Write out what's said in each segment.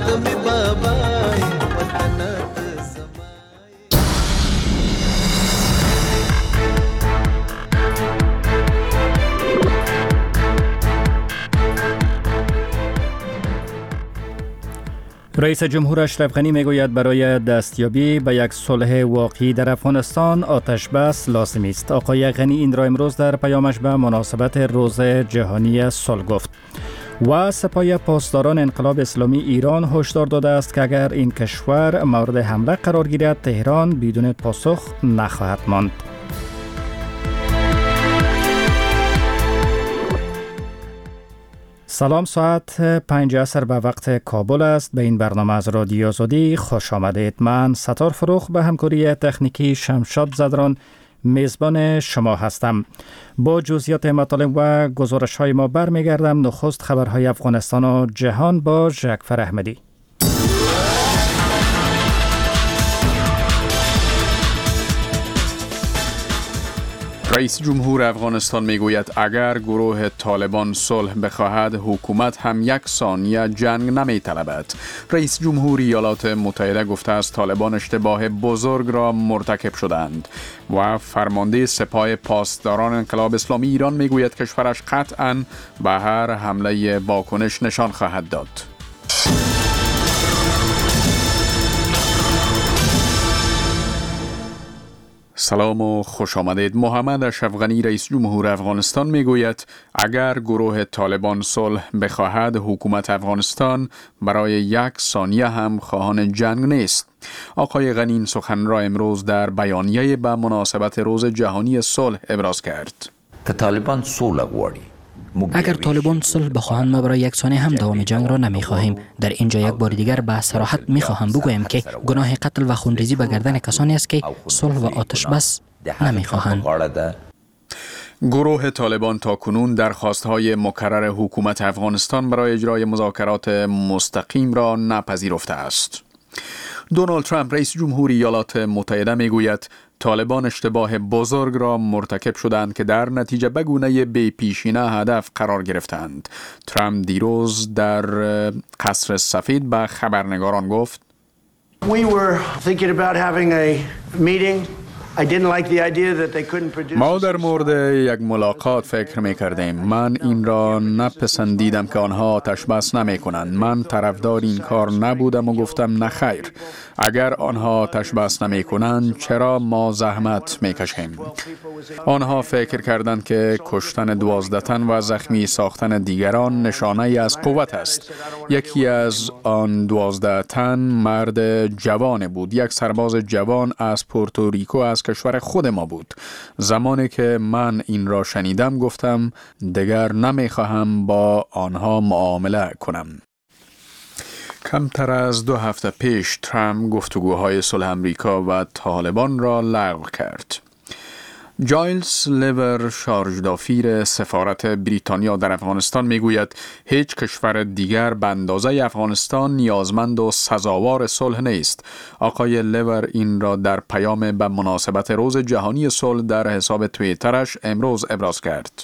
می بابای وطنات رئیس جمهور اشرف غنی میگوید برای دستیابی به یک صلح واقعی در افغانستان آتش بس لازمی است. آقای غنی این را امروز در پیامش به مناسبت روز جهانی صلح گفت. و سپاه پاسداران انقلاب اسلامی ایران هشدار داده است که اگر این کشور مورد حمله قرار گیرد تهران بدون پاسخ نخواهد ماند. سلام، ساعت 5 عصر به وقت کابل است. به این برنامه از رادیو آزادی خوش آمدید. من ستار فروخ به همکاری تکنیکی شمشاد زدران میزبان شما هستم. با جزئیات مطالب و گزارش های ما برمیگردم. نخست خبرهای افغانستان و جهان با ژکفر احمدی. رئیس جمهور افغانستان میگوید اگر گروه طالبان صلح بخواهد حکومت هم یک ثانیه جنگ نمی‌طلبد. رئیس جمهور ایالات متحده گفته است طالبان اشتباه بزرگ را مرتکب شدند و فرمانده سپاه پاسداران انقلاب اسلامی ایران میگوید کشورش قطعاً به هر حمله واکنش نشان خواهد داد. سلام و خوش آمدید. محمد اشرف غنی رئیس جمهور افغانستان میگوید اگر گروه طالبان صلح بخواهد حکومت افغانستان برای یک ثانیه هم خواهان جنگ نیست. آقای غنی این سخن را امروز در بیانیه به مناسبت روز جهانی صلح ابراز کرد. که طالبان صلح غواړي، اگر طالبان صلح بخواهند ما برای یک ثانیه هم دوام جنگ را نمیخواهیم. در اینجا یک بار دیگر به صراحت میخواهم بگویم که گناه قتل و خونریزی به گردن کسانی است که صلح و آتش بس نمیخواهند. گروه طالبان تاکنون درخواست‌های مکرر حکومت افغانستان برای اجرای مذاکرات مستقیم را نپذیرفته است. دونالد ترامپ رئیس جمهور ایالات متحده میگوید طالبان اشتباه بزرگ را مرتکب شدند که در نتیجه به گونه بی‌پیشینه هدف قرار گرفتند. ترامپ دیروز در قصر سفید به خبرنگاران گفت We were thinking about having a meeting. I didn't like the idea that they couldn't produce. ما در مورد یک ملاقات فکر می‌کردیم. من این را نپسندیدم که آنها آتش بس نمی‌کنند. من طرفدار این کار نبودم و گفتم نخیر. اگر آنها آتش بس نمی‌کنند چرا ما زحمت می‌کشیم؟ آنها فکر کردند که کشتن 12 تن و زخمی ساختن دیگران نشانه از قوت است. یکی از آن 12 تن مرد جوان بود. یک سرباز جوان از پورتوریکو از کشور خود ما بود. زمانی که من این را شنیدم گفتم دیگر نمیخواهم با آنها معامله کنم. کمتر از 2 هفته پیش ترامپ گفتگوهای صلح امریکا و طالبان را لغو کرد. جایلز لیور شارژدافیر سفارت بریتانیا در افغانستان میگوید هیچ کشور دیگر به اندازه افغانستان نیازمند و سزاوار صلح نیست. آقای لیور این را در پیام به مناسبت روز جهانی صلح در حساب توییترش امروز ابراز کرد.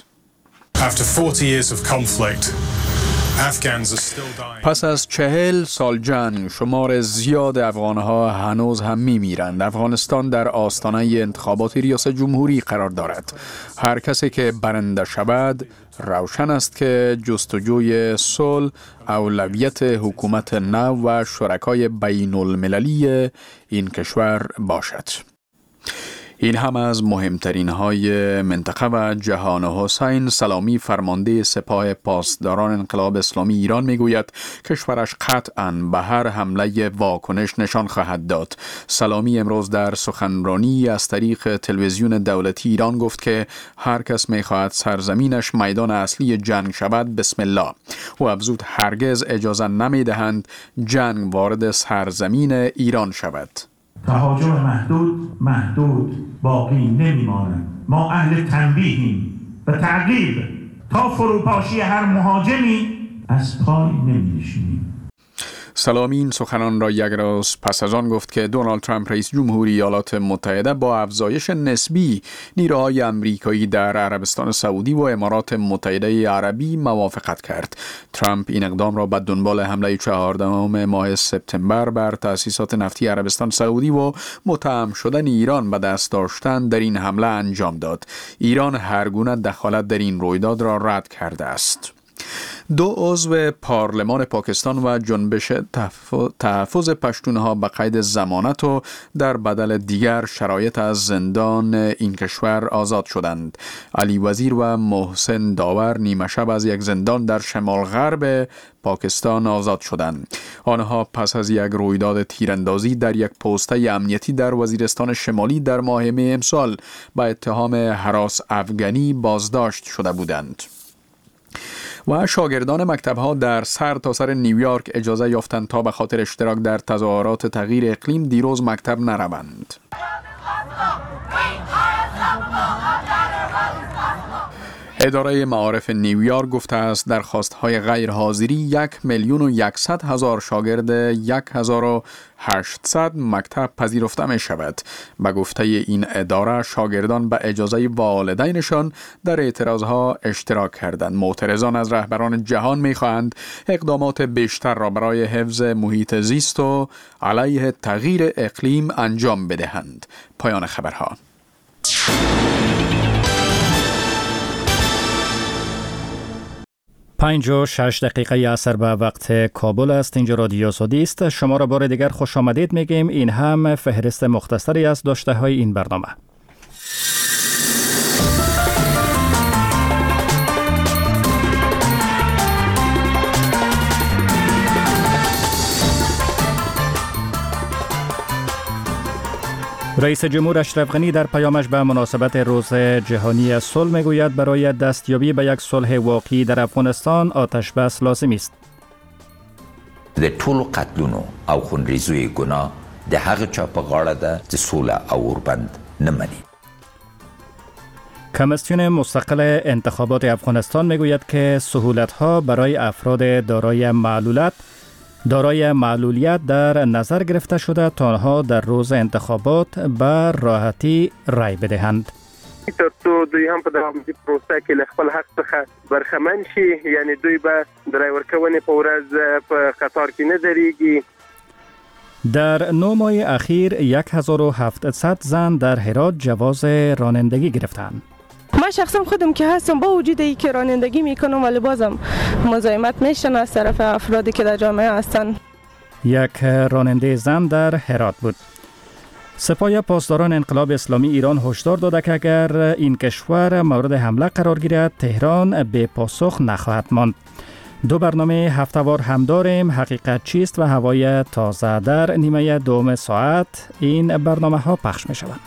پس از 40 سال جنگ شمار زیاد افغانها هنوز هم میمیرند. افغانستان در آستانه انتخابات ریاست جمهوری قرار دارد. هر کسی که برنده شود روشن است که جستجوی صلح اولویت حکومت نو و شرکای بین المللی این کشور باشد. این هم از مهمترین های منطقه و جهان. حسین سلامی فرمانده سپاه پاسداران انقلاب اسلامی ایران میگوید کشورش قطعاً به هر حمله واکنش نشان خواهد داد. سلامی امروز در سخنرانی از طریق تلویزیون دولتی ایران گفت که هر کس میخواهد سرزمینش میدان اصلی جنگ شود بسم الله. او افزود هرگز اجازه نمیدهند جنگ وارد سرزمین ایران شود. تهاجم محدود باقی نمیماند. ما اهل تنبیهیم و تعقیب تا فروپاشی هر مهاجمی از پای نمی‌نشینیم. سلامی این سخنان را یک روز پس از آن گفت که دونالد ترامپ رئیس جمهوری ایالات متحده با افزایش نسبی نیروهای امریکایی در عربستان سعودی و امارات متحده عربی موافقت کرد. ترامپ این اقدام را به دنبال حمله 14 ماه سپتامبر بر تأسیسات نفتی عربستان سعودی و متهم شدن ایران به دست داشتن در این حمله انجام داد. ایران هر گونه دخالت در این رویداد را رد کرده است. 2 عضو پارلمان پاکستان و جنبش تحفظ پشتونها به قید ضمانت و در بدل دیگر شرایط از زندان این کشور آزاد شدند. علی وزیر و محسن داور نیمه شب از یک زندان در شمال غرب پاکستان آزاد شدند. آنها پس از یک رویداد تیراندازی در یک پوسته امنیتی در وزیرستان شمالی در ماه می امسال به اتهام هراس افغانی بازداشت شده بودند. و شاگردان مکتب‌ها در سرتاسر نیویورک اجازه یافتند تا به خاطر اشتراک در تظاهرات تغییر اقلیم دیروز مکتب نروند. اداره معارف نیویورک گفته است درخواست‌های غیر حاضری 1,100,000 شاگرد 1,800 مکتب پذیرفته می شود. به گفته این اداره شاگردان به اجازه والدینشان در اعتراضها اشتراک کردند. معترضان از رهبران جهان می خواهند اقدامات بیشتر را برای حفظ محیط زیست و علیه تغییر اقلیم انجام بدهند. پایان خبرها. 5:06 عصر به وقت کابل است. اینجا رادیو سعودی است. شما را بار دیگر خوش آمدید میگیم. این هم فهرست مختصری از داشته های این برنامه. رئیس جمهور اشرف غنی در پیامش به مناسبت روز جهانی صلح میگوید برای دستیابی به یک صلح واقعی در افغانستان آتش بس لازم است. د ټولو قتلونو او خونریزیو ګناه د هغه چا په غاړه ده چې سوله او اوربند نه مني. کمیسیون مستقل انتخابات افغانستان میگوید که سهولت‌ها برای افراد دارای معلولیت در نظر گرفته شده تا آنها در روز انتخابات به راحتی رای بدهند. ترڅو دوی هم په دغه پروسه کې له خپل حق څخه برخمن شي، یعنی دوی به د رای ورکونې په ورځ په قطار کې نه درېږي. در 9 ماه اخیر 1700 زن در هرات جواز رانندگی گرفتند. من شخصا خودم که هستم با وجود ای که رانندگی میکنم ولی بازم مزاحمت میشن از طرف افرادی که در جامعه هستند. یک راننده زن در هرات بود. سپاه پاسداران انقلاب اسلامی ایران هشدار داده که اگر این کشور مورد حمله قرار گیرد تهران به پاسخ نخواهد ماند. 2 برنامه هفته‌وار هم داریم. حقیقت چیست و هوای تازه در نیمه دوم ساعت این برنامه ها پخش می شوند.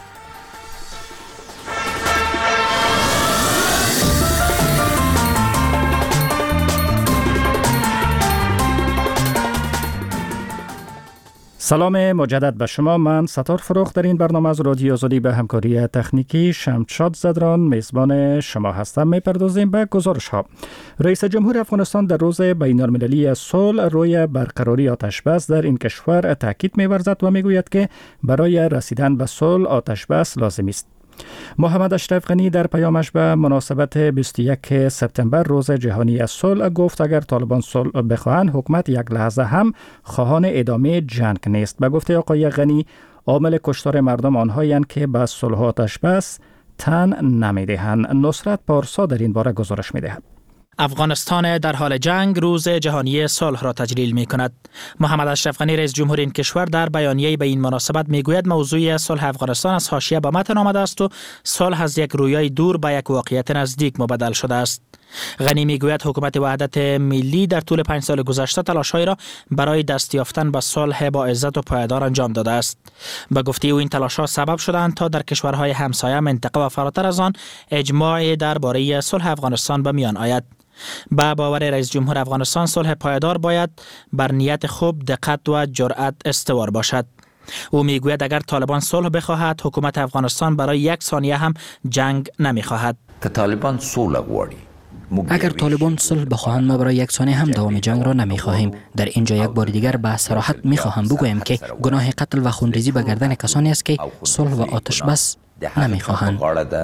سلام مجدد به شما. من ستار فروخ در این برنامه از رادیو آزادی به همکاری تکنیکی شمشاد زدران میزبان شما هستم. میپردازیم به گزارش ها. رئیس جمهور افغانستان در روز بین المللی صلح روی برقراری آتش بس در این کشور تاکید می‌ورزد و میگوید که برای رسیدن به صلح آتش بس لازم است. محمد اشرف غنی در پیامش به مناسبت 21 سپتامبر روز جهانی صلح گفت اگر طالبان صلح بخواهند حکومت یک لحظه هم خواهان ادامه جنگ نیست. به گفته آقای غنی عامل کشتار مردم آنهایند که به صلح آتش بس تن نمیدهند. نصرت پارسا در این باره گزارش میدهد. افغانستان در حال جنگ روز جهانی صلح را تجلیل می کند. محمد اشرف غنی رئیس جمهور این کشور در بیانیه‌ای به این مناسبت می گوید موضوع صلح افغانستان از حاشیه به متن آمده است و صلح از یک رویای دور به یک واقعیت نزدیک مبدل شده است. غنی می گوید حکومت وحدت ملی در طول 5 سال گذشته تلاش‌هایی را برای دست یافتن به صلح با عزت و پایدار انجام داده است. به گفته او این تلاش‌ها سبب شدند تا در کشورهای همسایه منطقه و فراتر از آن اجماع درباره صلح افغانستان به میان آید. با باور رئیس جمهور افغانستان صلح پایدار باید بر نیت خوب، دقت و جرأت استوار باشد. او میگوید اگر طالبان صلح بخواهد حکومت افغانستان برای 1 ثانیه هم جنگ نمیخواهد. که طالبان صلح غواړي اگر طالبان صلح بخواهند ما برای یکسانه هم دوام جنگ را نمیخواهیم. در اینجا یک بار دیگر به صراحت میخواهم بگویم که گناه قتل و خونریزی به گردن کسانی است که صلح و آتش بس نمیخواهند.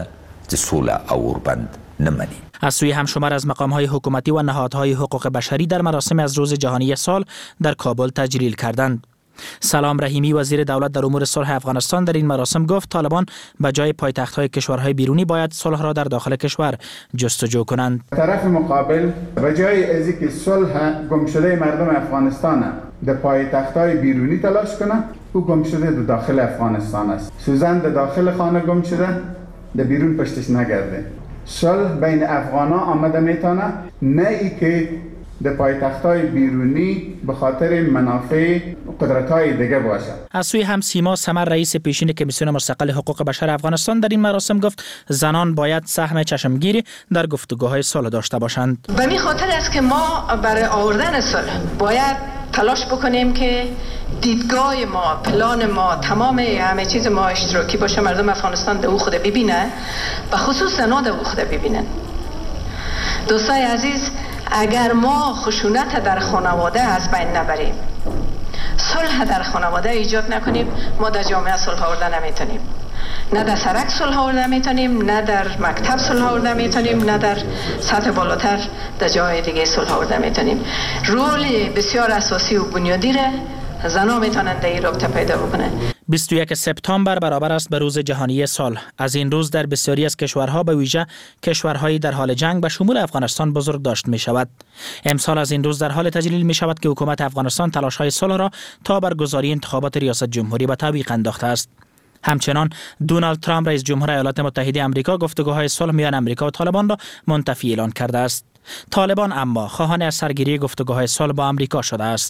از سوی همشمار از مقام‌های حکومتی و نهادهای حقوق بشری در مراسم از روز جهانی صلح در کابل تجلیل کردند. سلام رحیمی وزیر دولت در امور صلح افغانستان در این مراسم گفت طالبان به جای پایتخت‌های کشورهای بیرونی باید صلح را در داخل کشور جستجو کنند. طرف مقابل به جای از اینکه صلح گمشده مردم افغانستان در پایتخت‌های بیرونی تلاش کنه، او گمشده در داخل افغانستان است. سوزن در داخل خانه گمشده، در بیرون پشتش نگرده. صلح بین افغانا آمده میتونه، نه ای که در پایتخت‌های بیرونی به خاطر منافع قدرت‌های دیگه باشه. از سوی هم سیما سمر رئیس پیشین کمیسیون مستقل حقوق بشر افغانستان در این مراسم گفت زنان باید سهم چشمگیری در گفتگوهای صلح داشته باشند. به این خاطر است که ما برای آوردن صلح باید تلاش بکنیم که دیدگاه ما، پلان ما، تمام همه چیز ما اشتراکی باشه، مردم افغانستان در او خود ببینه و خصوص زنان در او خود ببینن. دوستای عزیز، اگر ما خشونت در خانواده از بین نبریم، صلح در خانواده ایجاد نکنیم، ما در جامعه صلح آوردن نمیتونیم. نه در سرک صلح آوردن میتونیم، نه در مکتب صلح آوردن میتونیم، نه در سطح بالاتر در جای دیگه صلح آوردن میتونیم. رول بسیار اساسی و بنیادی را زنان میتونن در این رابطه پیدا بکنن. 21 سپتامبر برابر است به روز جهانی صلح. از این روز در بسیاری از کشورها به ویژه کشورهای در حال جنگ به شمول افغانستان بزرگ داشت می شود. امسال از این روز در حال تجلیل می شود که حکومت افغانستان تلاش‌های صلح را تا برگزاری انتخابات ریاست جمهوری به تعویق انداخته است. همچنان دونالد ترامپ رئیس جمهور ایالات متحده آمریکا گفتگوهای صلح میان آمریکا و طالبان را منتفی اعلان کرده است. طالبان اما خواهان از سرگیری گفتگوهای صلح با آمریکا شده است.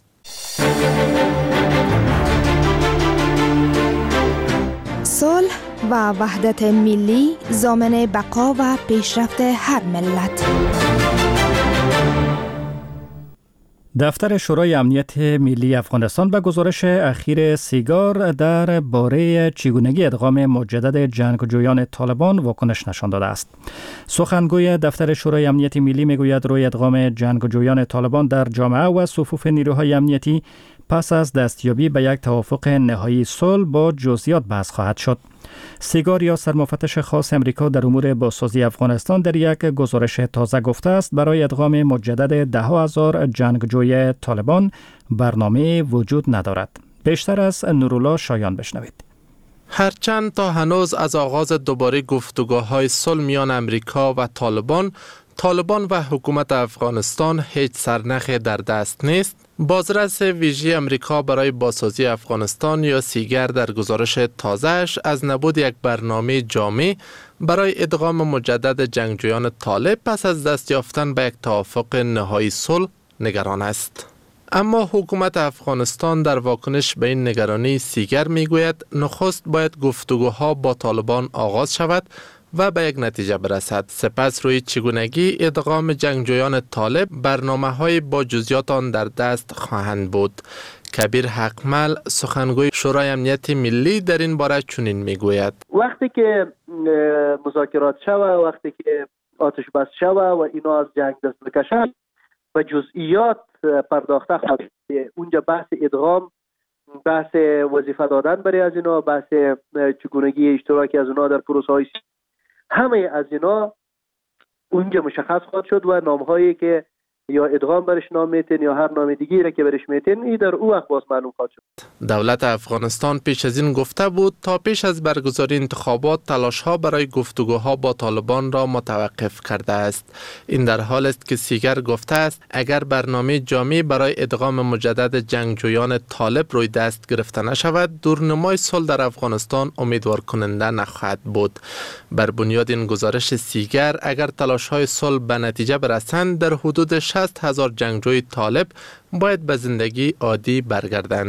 صلح و وحدت ملی ضامن بقا و پیشرفت هر ملت. دفتر شورای امنیت ملی افغانستان به گزارش اخیر سیگار در باره چگونگی ادغام مجدد جنگجویان طالبان واکنش نشان داده است. سخنگوی دفتر شورای امنیت ملی میگوید روی ادغام جنگجویان طالبان در جامعه و صفوف نیروهای امنیتی پس از دستیابی به یک توافق نهایی صلح با جزئیات بحث خواهد شد. سیگار یا سرمفتش خاص امریکا در امور بازسازی افغانستان در یک گزارش تازه گفته است برای ادغام مجدد 10,000 جنگجوی طالبان برنامه وجود ندارد. بیشتر از نورالله شایان بشنوید. هرچند تا هنوز از آغاز دوباره گفتگوهای صلح میان امریکا و طالبان و حکومت افغانستان هیچ سرنخی در دست نیست، بازرس ویژه امریکا برای بازسازی افغانستان یا سیگر در گزارش تازه‌اش از نبود یک برنامه جامع برای ادغام مجدد جنگجویان طالب پس از دست یافتن به یک توافق نهایی صلح نگران است. اما حکومت افغانستان در واکنش به این نگرانی سیگر میگوید نخست باید گفتگوها با طالبان آغاز شود و به یک نتیجه برسد. سپس روی چگونگی ادغام جنگجویان طالب برنامه‌های با جزئیات آن در دست خواهند بود. کبیر حقمل سخنگوی شورای امنیت ملی در این باره چنین میگوید: وقتی که مذاکرات شوه، وقتی که آتش بس شوه و اینا از جنگ دست بکشن و جزئیات پرداخته خواهد، اونجا بحث ادغام، بحث وظیفه دادن برای از اینا، بحث چگونگی اشتراکی از اونا در پروسه های همه از اینا اونجا مشخص خواهد شد و نامهایی که یا ادغام برش نام میتین یا هر نام دیگی را که برش میتین این در او وقت باز معلوم خواهد شد. دولت افغانستان پیش از این گفته بود تا پیش از برگزاری انتخابات تلاش‌ها برای گفتگوها با طالبان را متوقف کرده است. این در حال است که سیگر گفته است اگر برنامه جامع برای ادغام مجدد جنگجویان طالب روی دست گرفته نشود، دورنمای صلح در افغانستان امیدوار کننده نخواهد بود. بر بنیاد این گزارش سیگر اگر تلاش‌های صلح به نتیجه برسند، در حدود 60,000 جنگجوی طالب باید به زندگی عادی برگردند.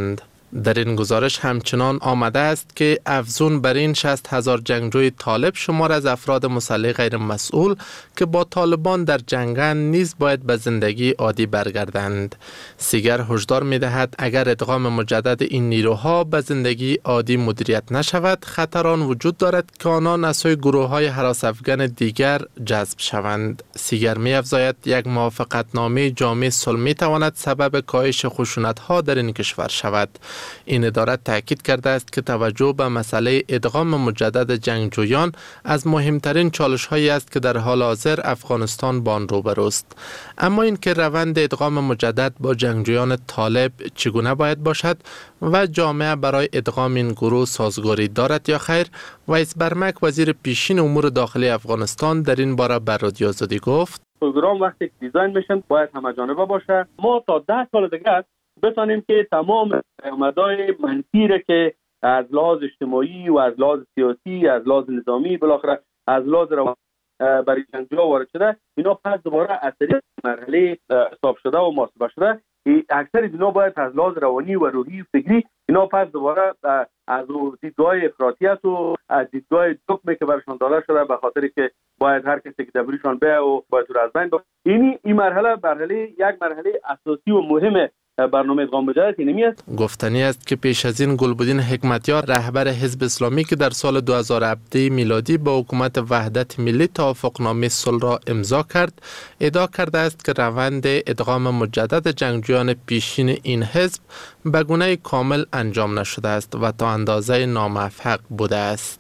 در این گزارش همچنان آمده است که افزون بر این 60,000 جنگجوی طالب شمار از افراد مسلح غیر مسئول که با طالبان در جنگند نیز باید به زندگی عادی برگردند. سیگر هشدار می‌دهد اگر ادغام مجدد این نیروها به زندگی عادی مدیریت نشود، خطران وجود دارد که آنان از سوی گروه‌های هراس افغان دیگر جذب شوند. سیگر می‌افزاید یک موافقتنامه جامع صلح می‌تواند سبب کاهش خشونت‌ها در این کشور شود. این اداره تاکید کرده است که توجه به مسئله ادغام مجدد جنگجویان از مهمترین چالش‌هایی است که در حال حاضر افغانستان با آن روبروست. اما اینکه روند ادغام مجدد با جنگجویان طالب چگونه باید باشد و جامعه برای ادغام این گروه سازگاری دارد یا خیر، ویس برمک وزیر پیشین امور داخلی افغانستان در این باره بر رادیو آزادی گفت: پروگرام وقتی دیزاین میشن باید همه‌جانبه باشه. ما تا 10 سال دیگه بتونیم که تمام پیامدهای منفی را که از لحاظ اجتماعی و از لحاظ سیاسی، از لحاظ نظامی، بالاخره از لحاظ برای جنگجوها وارد شده، اینا پس دوباره از طریق مرحله حساب شده و محاسبه شده. اکثر اینا باید از لحاظ روانی و روحی و فکری اینا پس دوباره از دیدگاه افراطیت و از دیدگاه دکمه که برشان داده شده به خاطر که باید هر کسی که دبریشان به و باید رو از بین بره. این مرحله یک مرحله اساسی و مهمه برنامه ادغام مجدد اینمی است. گفتنی است که پیش از این گلبدین حکمتیار رهبر حزب اسلامی که در سال 2017 میلادی با حکومت وحدت ملی توافقنامه صلح را امضا کرد، ادعا کرده است که روند ادغام مجدد جنگجویان پیشین این حزب به گونه کامل انجام نشده است و تا اندازه ناموفق بوده است.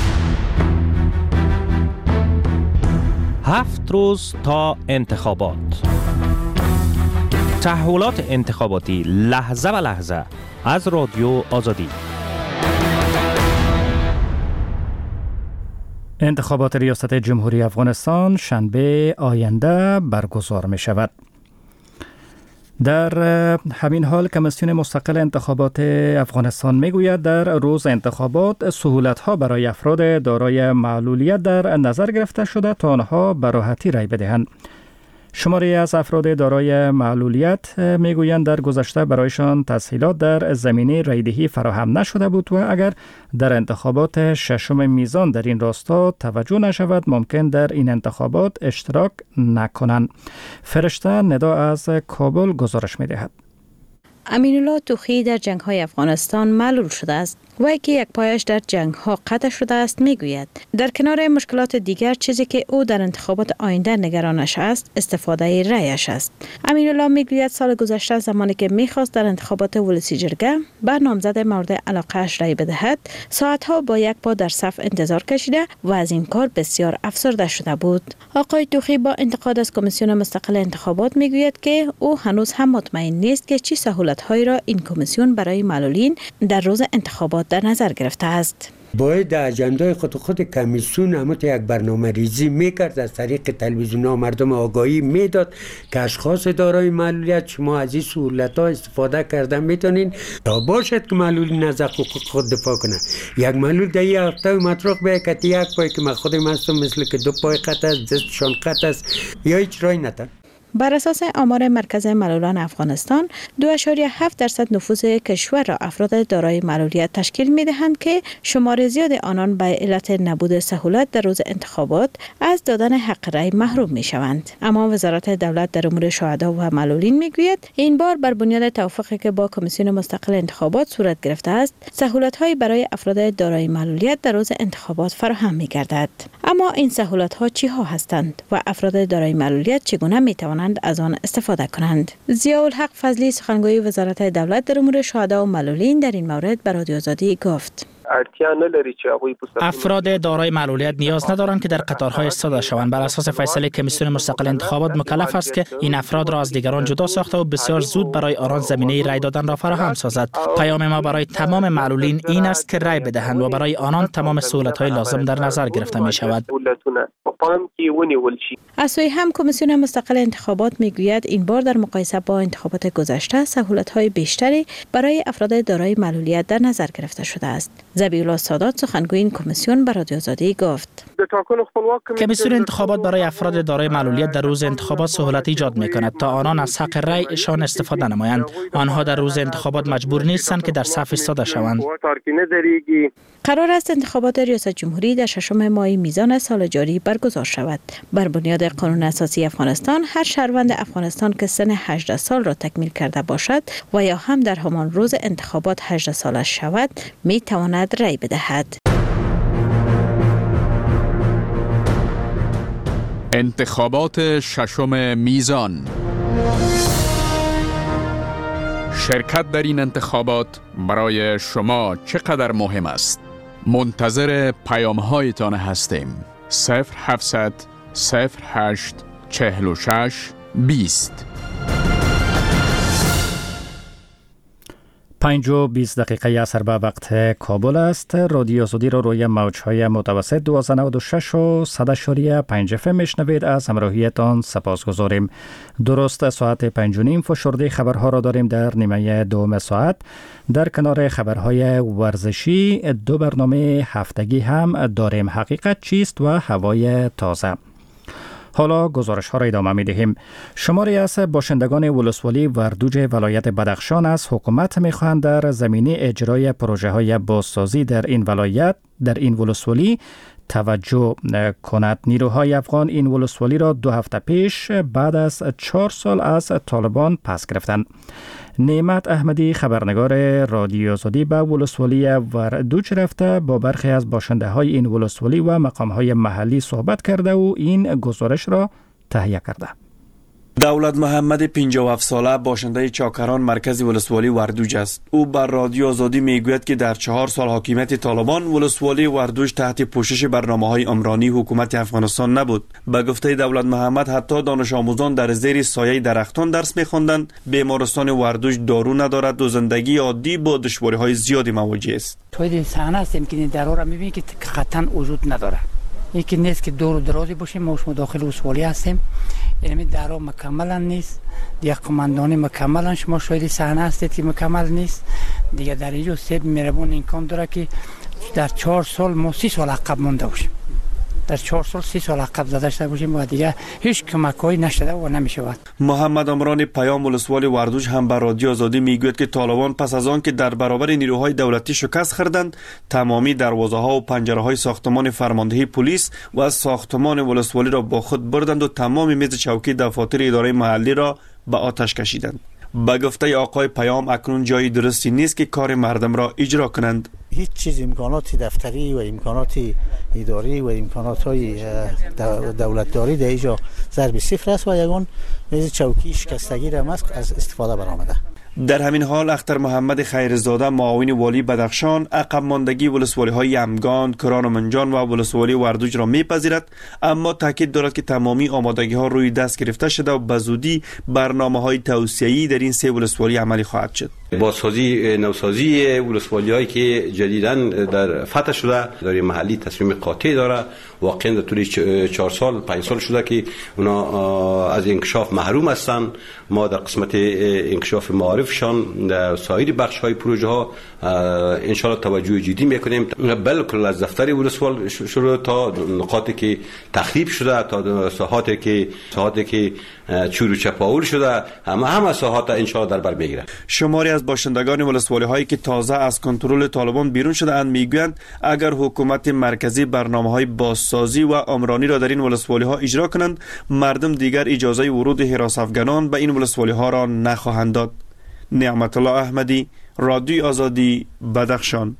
7 روز تا انتخابات. تحولات انتخاباتی لحظه به لحظه از رادیو آزادی. انتخابات ریاست جمهوری افغانستان شنبه آینده برگزار می شود. در همین حال کمیسیون مستقل انتخابات افغانستان می گوید در روز انتخابات سهولت‌ها برای افراد دارای معلولیت در نظر گرفته شده تا آنها به راحتی رای بدهند. شماری از افراد دارای معلولیت میگویند در گذشته برایشان تسهیلات در زمینه رایدهی فراهم نشده بود و اگر در انتخابات ششم میزان در این راستا توجه نشود ممکن در این انتخابات اشتراک نکنند. فرشته ندا از کابل گزارش میدهد. امین‌الله توخی در جنگ‌های افغانستان معلول شده است. وی که یک پایش در جنگ‌ها قطع شده است میگوید در کنار مشکلات دیگر چیزی که او در انتخابات آینده نگرانش است استفاده رایش است. امین‌الله میگوید سال گذشته زمانی که میخواست در انتخابات ولسی جرگه به نامزد مورد علاقه‌اش رای بدهد ساعتها با یک پا در صف انتظار کشیده و از این کار بسیار افسرده شده بود. آقای توخی با انتقاد از کمیسیون مستقل انتخابات میگوید که او هنوز هم مطمئن نیست که چه سهولت‌هایی را این کمیسیون برای معلولین در روز انتخابات در نظر گرفته است. باید در اجندای خود کمیسیون همت یک برنامه ریزی میکرد، از طریق تلویزیون ها مردم آگاهی میداد که اشخاص دارای معلولیت شما از این سهولت ها استفاده کردن میتونین تا باشد که معلولین از حقوق خود دفاع کنه. یک معلول در یک هفته مطرق به که یک پای که من خودم هستم مثل که 2 پای قطع است، دستشان قطع است یا هیچ رای ندارن. بر اساس آمار مرکز معلولان افغانستان 2.7% نفوذ کشور را افراد دارای معلولیت تشکیل می دهند که شمار زیاد آنان به علت نبود سهولت در روز انتخابات از دادن حق رای محروم می شوند. اما وزارت دولت در امور شهدا و معلولین می گوید این بار بر بنیاد توافقی که با کمیسیون مستقل انتخابات صورت گرفته است سهولت های برای افراد دارای معلولیت در روز انتخابات فراهم می گردد. اما این سهولت ها چی ها هستند و افراد دارای معلولیت چگونه می توانند از آن استفاده کنند؟ ضیاءالحق فضلی سخنگوی وزارت دولت در امور شهدا و معلولین در این مورد به رادیو آزادی گفت افراد دارای معلولیت نیاز ندارند که در قطارهای ایستاده شوند. بر اساس فیصله کمیسیون مستقل انتخابات مکلف است که این افراد را از دیگران جدا ساخته و بسیار زود برای آنان زمینه رای دادن را فراهم سازد. پیام ما برای تمام معلولین این است که رای بدهند و برای آنان تمام سهولت‌های لازم در نظر گرفته می شود. پام کې ونیول شي. از سوی هم کمیسیون مستقل انتخابات میگوید این بار در مقایسه با انتخابات گذشته سهولت‌های بیشتری برای افراد دارای معلولیت در نظر گرفته شده است. ذبیح الله سادات سخنگوی این کمیسیون به رادیو آزادی گفت: کمیسیون انتخابات برای افراد دارای معلولیت در روز انتخابات سهولت ایجاد می‌کند تا آنان از حق رأیشان استفاده نمایند. آنها در روز انتخابات مجبور نیستند که در صف ایستاده شوند. قرار است انتخابات ریاست جمهوری در 6 ماه میزان سال جاری برگزار شود. بر بنیاد قانون اساسی افغانستان هر شهروند افغانستان که سن 18 سال را تکمیل کرده باشد و یا هم در همان روز انتخابات 18 سالش شود می تواند رأی بدهد. انتخابات 6 میزان. شرکت در این انتخابات برای شما چقدر مهم است؟ منتظر پیام‌هایتان هستیم. 0700 08 46 20. 5:20 اثر به وقت کابل است. رادیو آزادی را روی موج‌های متوسط 1296 و 100.5 FM میشنوید. از همراهیتان سپاسگزاریم. درست ساعت 5:30 فشرده خبرها را داریم در نیمه دوم ساعت. در کنار خبرهای ورزشی 2 برنامه هفتگی هم داریم: حقیقت چیست و هوای تازه. حالا گزارش ها را ادامه می دهیم. شماری از باشندگان ولسوالی وردوج ولایت بدخشان از حکومت می خواهند در زمینه اجرای پروژه های بازسازی در این ولایت در این ولسوالی توجه کند. نیروهای افغان این ولسوالی را 2 هفته پیش بعد از 4 سال از طالبان پس گرفتند. نعمت احمدی خبرنگار رادیو آزادی به ولسوالی وردوج رفته با برخی از باشنده های این ولسوالی و مقام های محلی صحبت کرده و این گزارش را تهیه کرده. دولت محمد 57 ساله باشنده چاکران مرکز ولسوالی وردوج است. او بر رادیو آزادی میگوید که در 4 سال حاکمیت طالبان ولسوالی وردوج تحت پوشش برنامه‌های عمرانی حکومت افغانستان نبود. به گفته دولت محمد حتی دانش آموزان در زیر سایه درختان درس می‌خواندند. بیمارستان وردوج دارو ندارد و زندگی عادی با دشواری‌های زیادی مواجه است. توی صحنه هستیم که درو را می‌بینید که قطعاً وجود نداره. یکی نیست که دور و درازی باشیم. ما داخل ولسوالی هستیم. یعنی درو مکمل نیست. دیگه قماندانی مکمل شما شاید صحنه هستید که مکمل نیست. دیگه در اینجا سیب میربون امکان داره که در 4 سال ما 30 سال عقب مونده باشیم. در 4 سال 30 سال عقب زده شده باشیم و دیگه هیچ کمک‌هایی نشده و نمی‌شود. محمد عمران پیام ولسوالی وردوج هم بر رادیو آزادی میگوید که طالبان پس از آن که در برابر نیروهای دولتی شکست خوردند، تمامی دروازه‌ها و پنجره‌های ساختمان فرماندهی پلیس و از ساختمان ولسوالی را با خود بردند و تمام میز چوکی دفاتر اداره محلی را به آتش کشیدند. به گفته آقای پیام اکنون جای درستی نیست که کار مردم را اجرا کنند. هیچ چیز امکانات دفتری و امکانات اداری و امکانات های دولتداری در اینجا ضرب صفر است و یگان میز چوکی شکستگی را از استفاده برآمده. در همین حال اختر محمد خیرزاده معاون والی بدخشان عقب ماندگی ولسوالی های یمگان، کران و منجان و ولسوالی وردوج را میپذیرد، اما تاکید دارد که تمامی آمادگی ها روی دست گرفته شده و بزودی برنامه های توسعه‌ای در این 3 ولسوالی عملی خواهد شد. بازسازی نوسازی ولسوالی هایی که جدیداً در فتح شده در محلی تصمیم قاطع داره. واقعا در طول 4 سال 5 سال شده که اونا از انکشاف محروم هستند. ما در قسمت انکشاف معارفشان در سایر بخش های پروژه ها ان شاء الله توجه جدی میکنیم. بالکل از دفتر ولسوال شروع تا نقاطی که تخریب شده تا ساحاتی که چور و چپاول شده همه ساحات ان شاء الله در بر میگیره. شماری از باشندگان ولسوالی هایی که تازه از کنترل طالبان بیرون شده اند میگویند اگر حکومت مرکزی برنامه‌های بازسازی و عمرانی را در این ولسوالی ها اجرا کنند، مردم دیگر اجازه ورود حراس افغانان به این ولسوالی ها را نخواهند داد. نعمت الله احمدی، رادیو آزادی، بدخشان.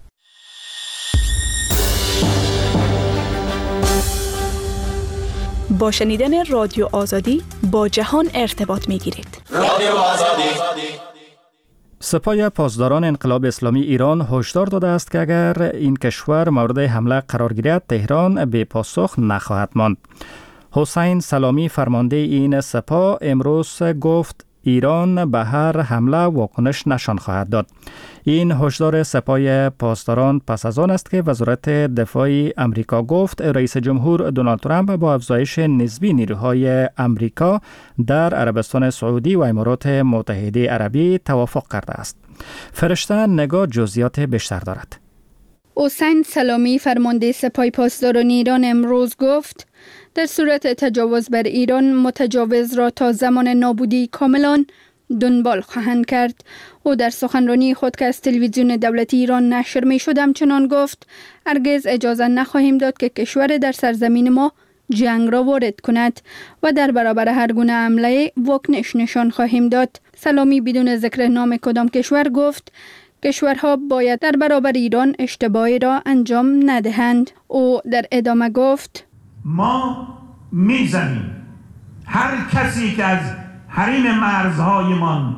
با شنیدن رادیو آزادی با جهان ارتباط می‌گیرید. رادیو آزادی. سپاه پاسداران انقلاب اسلامی ایران هشدار داده است که اگر این کشور مورد حمله قرار گیرد، تهران بی پاسخ نخواهد ماند. حسین سلامی فرمانده این سپاه امروز گفت ایران به هر حمله واکنش نشان خواهد داد. این هشدار سپاه پاسداران پس از آن است که وزارت دفاع امریکا گفت رئیس جمهور دونالد ترامپ با افزایش نسبی نیروهای امریکا در عربستان سعودی و امارات متحده عربی توافق کرده است. فرشته نگاه جزئیات بیشتر دارد. حسین سلامی فرمانده سپاه پاسداران ایران امروز گفت در صورت تجاوز بر ایران متجاوز را تا زمان نابودی کاملا دنبال خواهند کرد. او در سخنرانی خود که از تلویزیون دولتی ایران نشر می شد همچنان گفت هرگز اجازه نخواهیم داد که کشور در سرزمین ما جنگ را وارد کند و در برابر هر گونه حمله واکنش نشان خواهیم داد. سلامی بدون ذکر نام کدام کشور گفت کشورها باید در برابر ایران اشتباهی را انجام ندهند. او در ادامه گفت ما میزنیم هر کسی که از حریم مرزهایمان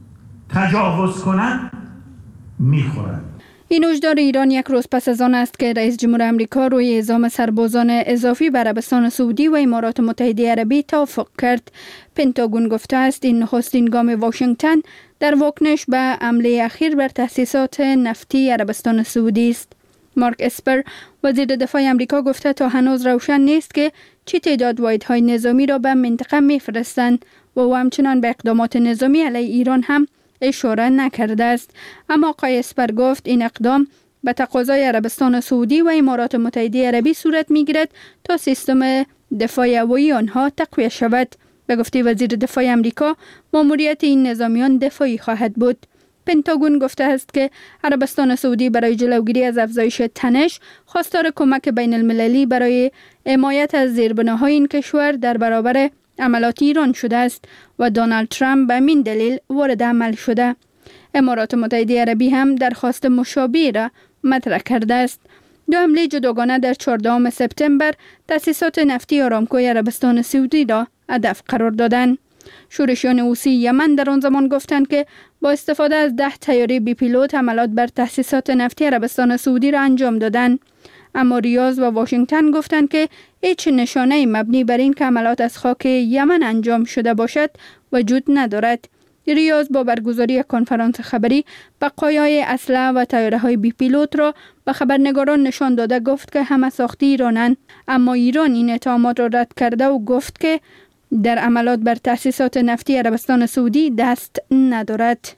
تجاوز کند میخورد. این هشدار ایران یک روز پس از آن است که رئیس جمهور آمریکا روی اعزام سربازان اضافی به عربستان سعودی و امارات متحده عربی توافق کرد. پنتاگون گفته است این نخستین گام واشنگتن در واکنش به حمله اخیر بر تأسیسات نفتی عربستان سعودی است. مارک اسپر وزیر دفاع آمریکا گفته تا هنوز روشن نیست که چه تعداد واحدهای نظامی را به منطقه میفرستند و او همچنان به اقدامات نظامی علیه ایران هم اشاره نکرده است. اما آقای اسپر گفت این اقدام به تقاضای عربستان سعودی و امارات متحده عربی صورت میگیرد تا سیستم دفاع هوایی آنها تقویت شود. به گفته وزیر دفاع آمریکا ماموریت این نظامیان دفاعی خواهد بود. پنتاگون گفته است که عربستان سعودی برای جلوگیری از افزایش تنش خواستار کمک بین المللی برای حمایت از زیربناهای این کشور در برابر عملات ایران شده است و دونالد ترامپ به همین دلیل وارد عمل شده. امارات متحده عربی هم درخواست مشابهی را مطرح کرده است. دو حمله جداگانه در 14 سپتامبر تأسیسات نفتی آرامکوی عربستان سعودی را هدف قرار دادند. شورشیان حوثی یمن در آن زمان گفتند که با استفاده از 10 طیاره بی پیلوت حملات بر تأسیسات نفتی عربستان سعودی را انجام دادند. اما ریاض و واشنگتن گفتند که هیچ نشانه مبنی بر این که حملات از خاک یمن انجام شده باشد وجود ندارد. ریاض با برگزاری کنفرانس خبری بقایای اسلحه و طیاره‌های بی پیلوت را به خبرنگاران نشان داده گفت که همه ساخته ایرانند، اما ایران این اتهامات را رد کرده و گفت که در عملات بر تأسیسات نفتی عربستان سعودی دست ندارد.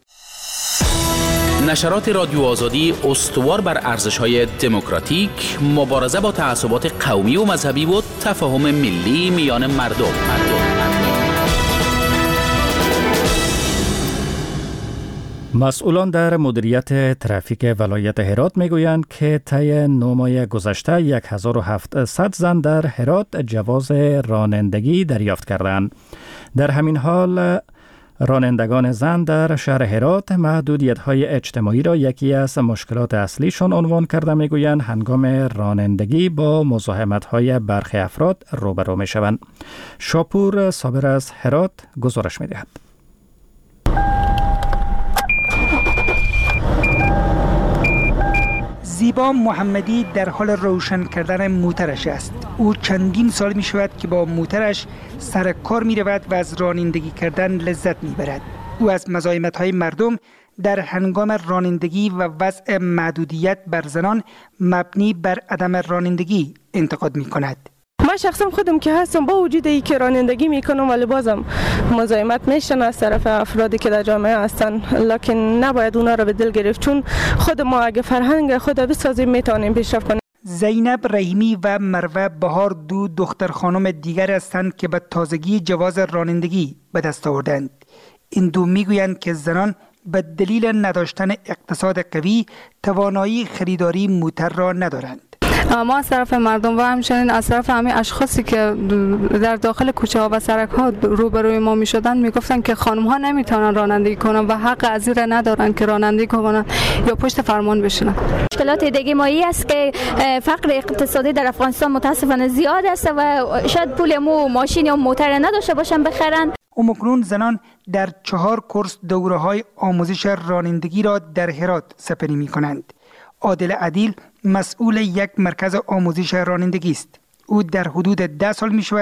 نشرات رادیو آزادی استوار بر ارزش‌های دموکراتیک، مبارزه با تعصبات قومی و مذهبی و تفاهم ملی میان مردم. مسئولان در مدیریت ترافیک ولایت هرات میگویند که طی 9 ماه گذشته 1700 زن در هرات جواز رانندگی دریافت کردند. در همین حال رانندگان زن در شهر هرات محدودیت‌های اجتماعی را یکی از مشکلات اصلیشان عنوان کرده میگویند هنگام رانندگی با مزاحمت‌های برخی افراد روبرو میشوند. شاپور صابر از هرات گزارش میدهد. زیبا محمدی در حال روشن کردن موترش است. او چندین سال می شود که با موترش سر کار می رود و از رانندگی کردن لذت می برد. او از مزاحمت‌های مردم در هنگام رانندگی و وضع محدودیت بر زنان مبنی بر عدم رانندگی انتقاد می کند. من شخصا خودم که هستم با وجود ای که رانندگی میکنم ولی بازم مزاحمت میشن از طرف افرادی که در جامعه هستن، لکن نباید اونا رو به دل گرفت، چون خود ما اگه فرهنگ خود بسازیم میتونیم پیشرفت کنیم. زینب رحیمی و مروه بهار دو دختر خانم دیگر هستند که به تازگی جواز رانندگی به دست آوردند. این دو میگویند که زنان به دلیل نداشتن اقتصاد قوی توانایی خریداری موتر را ندارند. ما از طرف مردم و همچنین از طرف همه اشخاصی که در داخل کوچه ها و سرک ها روبروی ما می شدن می گفتن که خانم ها نمیتونن رانندگی کنن و حق از این ندارن که رانندگی کنن یا پشت فرمان بشینن. مشکلات دیگه مایی است که فقر اقتصادی در افغانستان متاسفانه زیاد است و شاید پول ماشین یا موتر نداشته باشن بخرن. اکنون زنان در 4 کورس دوره‌های آموزش رانندگی را در هرات سپری می کنند. عادل عدیل مسئول یک مرکز آموزش رانندگی است. او در حدود 10 سال می شود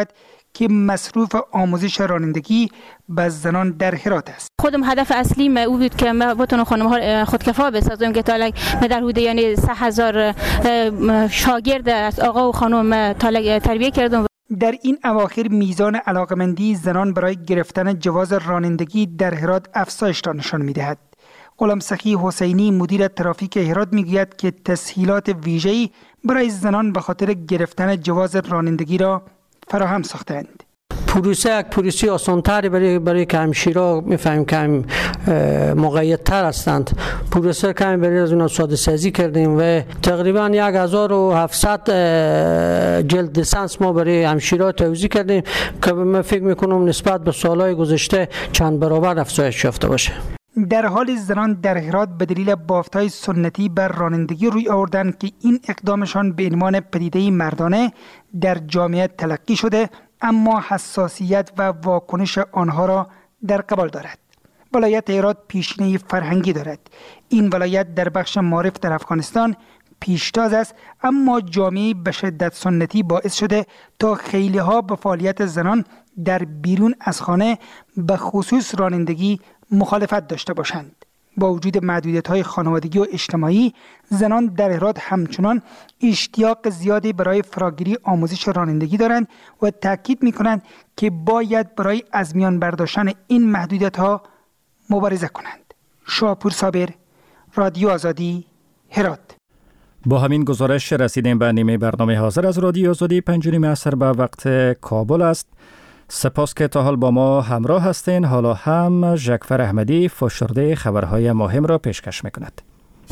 که مصروف آموزش رانندگی به زنان در هرات است. خودم هدف اصلیم او بود که ما بتونم خانم‌ها خودکفا بسازم که تا در حدود یعنی 3000 شاگرد از آقا و خانم تربیت کردم. در این اواخر میزان علاقمندی زنان برای گرفتن جواز رانندگی در هرات افزایش را نشان می‌دهد. غلام سخی حسینی مدیر ترافیک هرات میگوید که تسهیلات ویژه‌ای برای زنان به خاطر گرفتن جواز رانندگی را فراهم ساختند. پروسه آسان‌تری برای که همشیرا می‌فهمیم که مقیدتر هستند. پروسه کمی برای از اونها ساده سازی کردیم و تقریبا 1700 جلد لیسانس ما برای همشیرا توزیع کردیم که من فکر می‌کنم نسبت به سالهای گذشته چند برابر افزایش یافته باشه. در حال زنان در هرات به دلیل بافت‌های سنتی بر رانندگی روی آوردند که این اقدامشان به عنوان پدیده‌ای مردانه در جامعه تلقی شده، اما حساسیت و واکنش آنها را در قبال دارد. ولایت هرات پیشینه فرهنگی دارد. این ولایت در بخش معارف در افغانستان پیشتاز است، اما جامعه به شدت سنتی باعث شده تا خیلی‌ها به فعالیت زنان در بیرون از خانه به خصوص رانندگی مخالفت داشته باشند. با وجود محدودیت‌های خانوادگی و اجتماعی، زنان در هرات همچنان اشتیاق زیادی برای فراگیری آموزش رانندگی دارند و تاکید می‌کنند که باید برای از میان برداشتن این محدودیت‌ها مبارزه کنند. شاپور صابر، رادیو آزادی، هرات. با همین گزارش رسیدیم به نیمه برنامه حاضر از رادیو آزادی. 5 عصر به وقت کابل است. سپاس که تا حال با ما همراه هستین. حالا هم ژکفر احمدی فشرده خبرهای مهم را پیشکش میکند.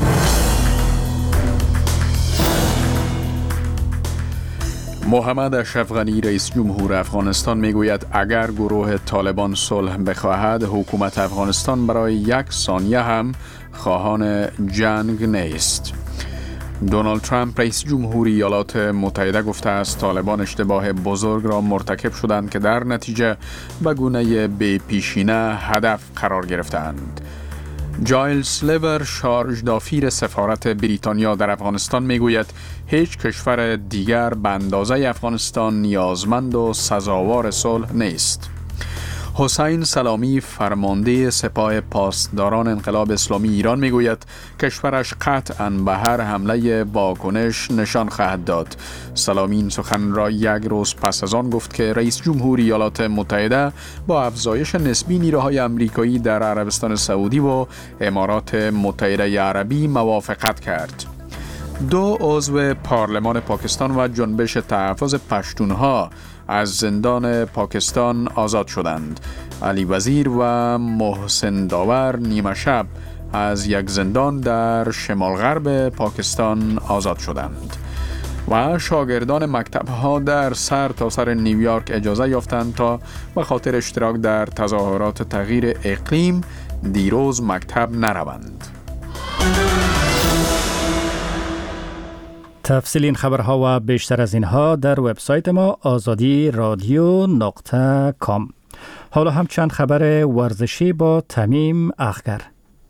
محمد اشرف غنی رئیس جمهور افغانستان میگوید اگر گروه طالبان صلح بخواهد حکومت افغانستان برای 1 ثانیه هم خواهان جنگ نیست. دونالد ترامپ رئیس جمهوری ایالات متحده گفته است طالبان اشتباه بزرگ را مرتکب شدند که در نتیجه به گونه بی پیشینه هدف قرار گرفتند. جایل سلیور شارژ دافیر سفارت بریتانیا در افغانستان میگوید هیچ کشور دیگر به اندازه افغانستان نیازمند و سزاوار صلح نیست. حسین سلامی فرمانده سپاه پاسداران انقلاب اسلامی ایران میگوید کشورش قطعاً به هر حمله واکنش نشان خواهد داد. سلامی این سخن را 1 روز پس از آن گفت که رئیس جمهور ایالات متحده با افزایش نسبی نیروهای آمریکایی در عربستان سعودی و امارات متحده عربی موافقت کرد. 2 عضو پارلمان پاکستان و جنبش تحفظ پشتونها از زندان پاکستان آزاد شدند. علی وزیر و محسن داور نیمه شب از یک زندان در شمال غرب پاکستان آزاد شدند. و شاگردان مکتب‌ها در سرتاسر نیویورک اجازه یافتند تا به خاطر اشتراک در تظاهرات تغییر اقلیم دیروز مکتب نروند. تفصیل این خبرها و بیشتر از اینها در وبسایت ما azadi.radio.com. حالا هم چند خبر ورزشی با تمیم اخگر.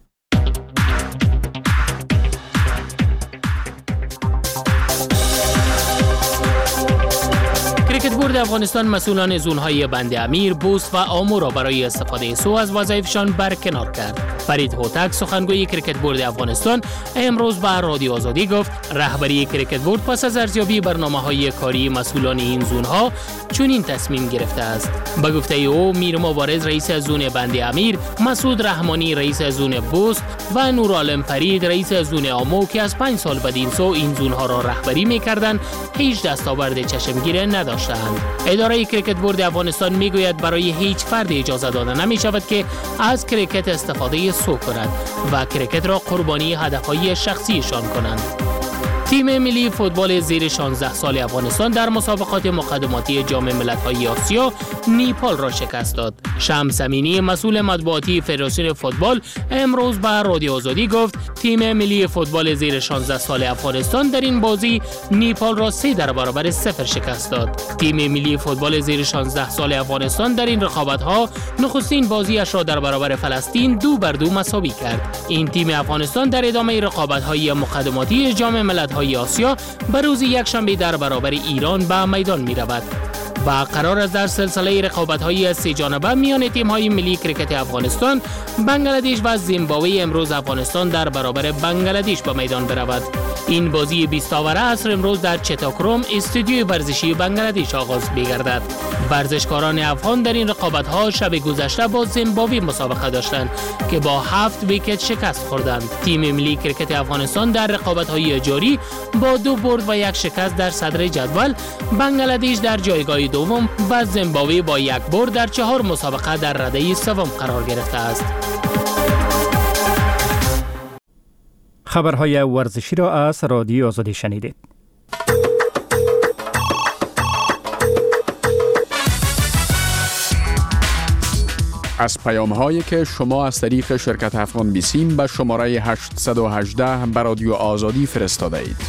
کریکت بورد افغانستان مسئولان زونهای بند امیر، بوست و آمو را برای استفاده سو از وظایفشان برکنار کرد. فرید هوتک سخنگوی کریکت بورد افغانستان امروز به رادیو آزادی گفت رهبری کریکت بورد پس از ارزیابی برنامه‌های کاری مسئولان این زونها چنین تصمیم گرفته است. به گفته او میر مبارز رئیس زون بند امیر، مسعود رحمانی رئیس زون بوست و نورعالم فرید رئیس زون آمو که از 5 سال بدین سو این زونها را رهبری می‌کردند هیچ دستاورد چشمگیر نداشتند. اداره کریکت بورد افغانستان میگوید برای هیچ فرد اجازه داده نمی‌شود که از کریکت استفاده سو کند و کریکت را قربانی هدفهای شخصیشان کنند. تیم ملی فوتبال زیر 16 سال افغانستان در مسابقات مقدماتی جام ملت‌های آسیا نیپال را شکست داد. شمس امینی مسئول مطبوعاتی فدراسیون فوتبال امروز به رادیو آزادی گفت تیم ملی فوتبال زیر 16 سال افغانستان در این بازی نیپال را 3 در برابر 0 شکست داد. تیم ملی فوتبال زیر 16 سال افغانستان در این رقابت‌ها نخستین بازیش را در برابر فلسطین 2-2 مساوی کرد. این تیم افغانستان در ادامه رقابت‌های مقدماتی جام ملت‌های آسیا به روز یکشنبه در برابر ایران به میدان می‌رود. و قرار است در سلسله رقابت‌های سه جانبه میان تیم‌های ملی کرکت افغانستان، بنگلادش و زیمبابوه امروز افغانستان در برابر بنگلادش به میدان برود. این بازی 20 آوره عصر امروز در چتاکروم استودیوی ورزشی بنگلادش آغاز می‌گردد. ورزشکاران افغان در این رقابت‌ها شب گذشته با زیمبابوه مسابقه داشتند که با 7 ویکت شکست خوردند. تیم ملی کرکت افغانستان در رقابت‌های جاری با 2 برد و 1 شکست در صدر جدول، بنگلادش در جایگاه دوم و زیمبابوه با 1 برد در 4 مسابقه در رده سوم قرار گرفته است. خبرهای ورزشی را از رادیو آزادی شنیدید. از پیام‌هایی که شما از طریق شرکت افغان بیسیم به شماره 818 به رادیو آزادی فرستاده اید.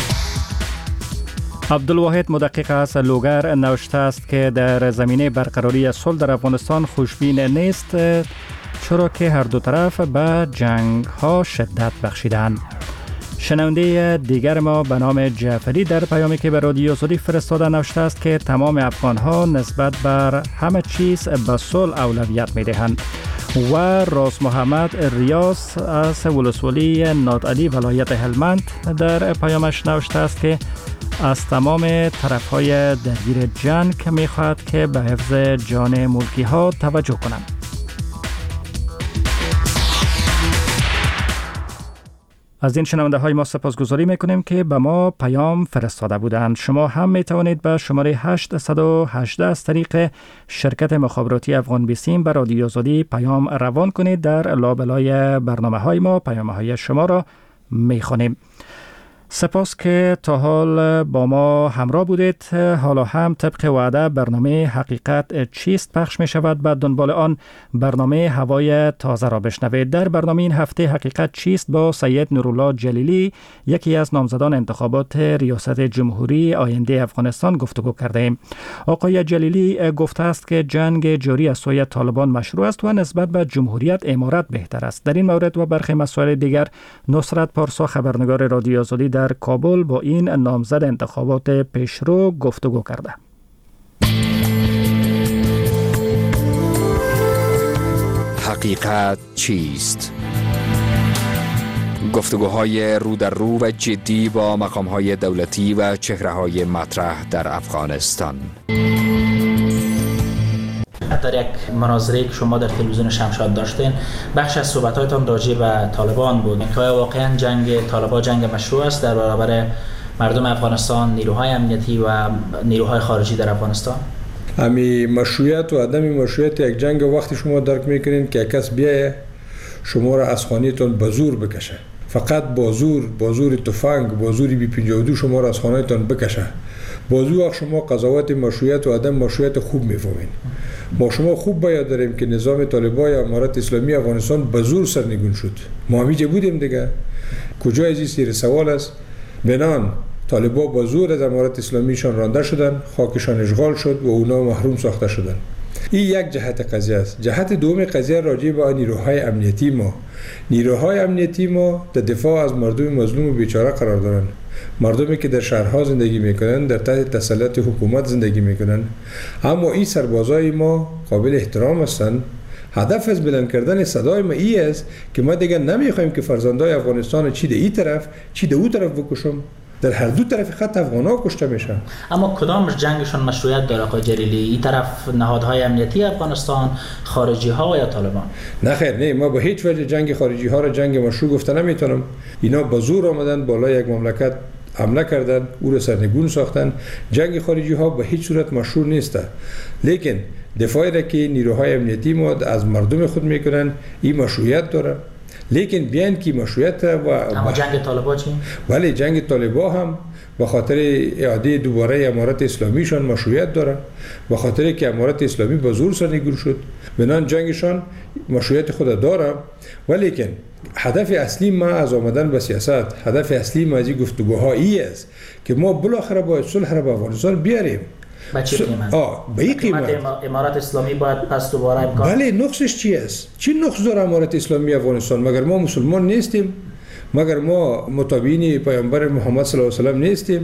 عبدالواحد مدقق از لوگر نوشته است که در زمینه برقراری صلح در افغانستان خوشبین نیست، چرا که هر دو طرف به جنگ ها شدت بخشیدند. شنونده دیگر ما به نام جعفری در پیامی که به رادیو آزادی فرستاده نوشته است که تمام افغان ها نسبت بر همه چیز به صلح اولویت می دهند. و راس محمد ریاض از ولسوالی نادعلی ولایت هلمند در پیامش نوشته است که از تمام طرف های درگیر جنگ می خواهد که به حفظ جان ملکی ها توجه کنند. از این شنونده های ما سپاسگزاری میکنیم که به ما پیام فرستاده بودند. شما هم می توانید به شماره 818 از طریق شرکت مخابراتی افغان بیسیم به رادیو آزادی پیام روان کنید. در لابلای برنامه های ما پیام های شما را می خوانیم. سپاس که تا حال با ما همراه بودید. حالا هم طبق وعده برنامه حقیقت چیست پخش می شود. بعد دنبال آن برنامه هوای تازه را بشنوید. در برنامه این هفته حقیقت چیست با سید نورالله جلیلی، یکی از نامزدان انتخابات ریاست جمهوری آینده افغانستان گفتگو کرده ایم. آقای جلیلی گفته است که جنگ جاری از سوی طالبان مشروع است و نسبت به جمهوریت امارت بهتر است. در این مورد و برخی مسائل دیگر نصرت پارسا خبرنگار رادیو آزادی در کابل با این نامزد انتخابات پیشرو گفتگو کرده. حقیقت چیست؟ گفتگوهای رو در رو و جدی با مقام‌های دولتی و چهره‌های مطرح در افغانستان. در یک مناظره که شما در تلویزیون شمشاد داشتین، بخش از صحبت‌هایتان راجع به طالبان بود. اینکه واقعا جنگ طالبان جنگ مشروع است در برابر مردم افغانستان، نیروهای امنیتی و نیروهای خارجی در افغانستان؟ امی مشروعیت و عدم مشروعیت یک جنگ وقتی شما درک میکنین که کس بیایه شما را از خانه‌تان به زور بکشه، فقط با زور تفنگ، با زور بی-52 شما را از خانه‌تان بکشه. بازو شما قضاوت مشروعیت و عدم مشروعیت خوب میفهمین. ما شما خوب باید داریم که نظام طالبان یا امارت اسلامی افغانستان به زور سرنگون شد. ما همیشه بودیم دیگه. کجا از این سیر سوال است؟ بنان طالبان با زور از امارت اسلامیشان رانده شدن، خاکشان اشغال شد و اونا محروم ساخته شدن. این یک جهت قضیه است. جهت دوم قضیه راجع به نیروهای امنیتی ما. نیروهای امنیتی ما در دفاع از مردم مظلوم و بیچاره قرار دارند. مردمی که در شهرها زندگی میکنن، در تحت تسلط حکومت زندگی میکنن، اما این سربازای ما قابل احترام هستند. هدف از بلند کردن صدای ما ای است که ما دیگه نمیخوایم که فرزندای افغانستان چی در این طرف چی در اون طرف بکشم. در هر دو طرف خط افغان‌ها کشته میشن. اما کدام جنگشون مشروعیت داره آقای جلیلی؟ این طرف نهادهای امنیتی افغانستان، خارجی ها یا طالبان؟ نه خیر، نه، ما به هیچ وجه جنگ خارجی ها را جنگ مشروع گفته نمیتونم. اینا با زور آمدن بالا یک مملکت حمله کردن، او را سرنگون ساختن. جنگ خارجی ها به هیچ صورت مشروع نیست. لیکن دفاعی را که نیروهای امنیتی ما از مردم خود میکنن این مشروعیت داره. لیکن بیان کی مشروعیت و اما جنگ طالبان چی؟ ولی جنگ طالبان هم به خاطر اعاده دوباره امارت اسلامیشان مشروعیت داره، به خاطر که امارت اسلامی با زور سرنگون شد. بنان جنگشان مشروعیت خود داره. ولی که هدف اصلی ما از آمدن به سیاست، هدف اصلی ما از این گفتگوها ای است که ما بالاخره باید صلح را به افغانستان بیاریم. به چه قیمت؟ به این قیمت امارت اسلامی باید پس دوباره امکان. بله، نقصش چی است؟ چی نقص داره امارت اسلامی افغانستان؟ مگر ما مسلمان نیستیم؟ مگر ما متابعین پیامبر محمد صلی الله علیه و سلم نیستیم؟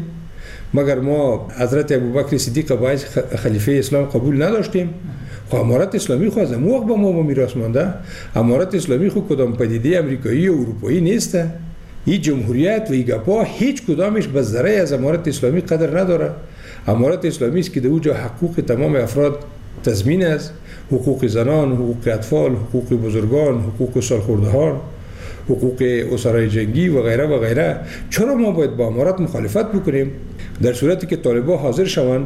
مگر ما حضرت ابوبکر صدیق باعث خلیفه اسلام قبول نداشتیم؟ خب امارت اسلامی خو از موقع با ما میراث مانده. امارت اسلامی خو کدام پدیده امریکایی و اروپایی نیسته. این جمهوریت و این گپا هیچ کدامش به ذره از امارت اسلامی قدر نداره. امارت اسلامی است که در اونجا حقوق تمام افراد تضمین است، حقوق زنان، حقوق اطفال، حقوق بزرگان، حقوق سالخوردهان، حقوق اسرای جنگی و غیره و غیره. چرا ما باید با امارت مخالفت بکنیم؟ در صورتی که طالبان حاضر شوند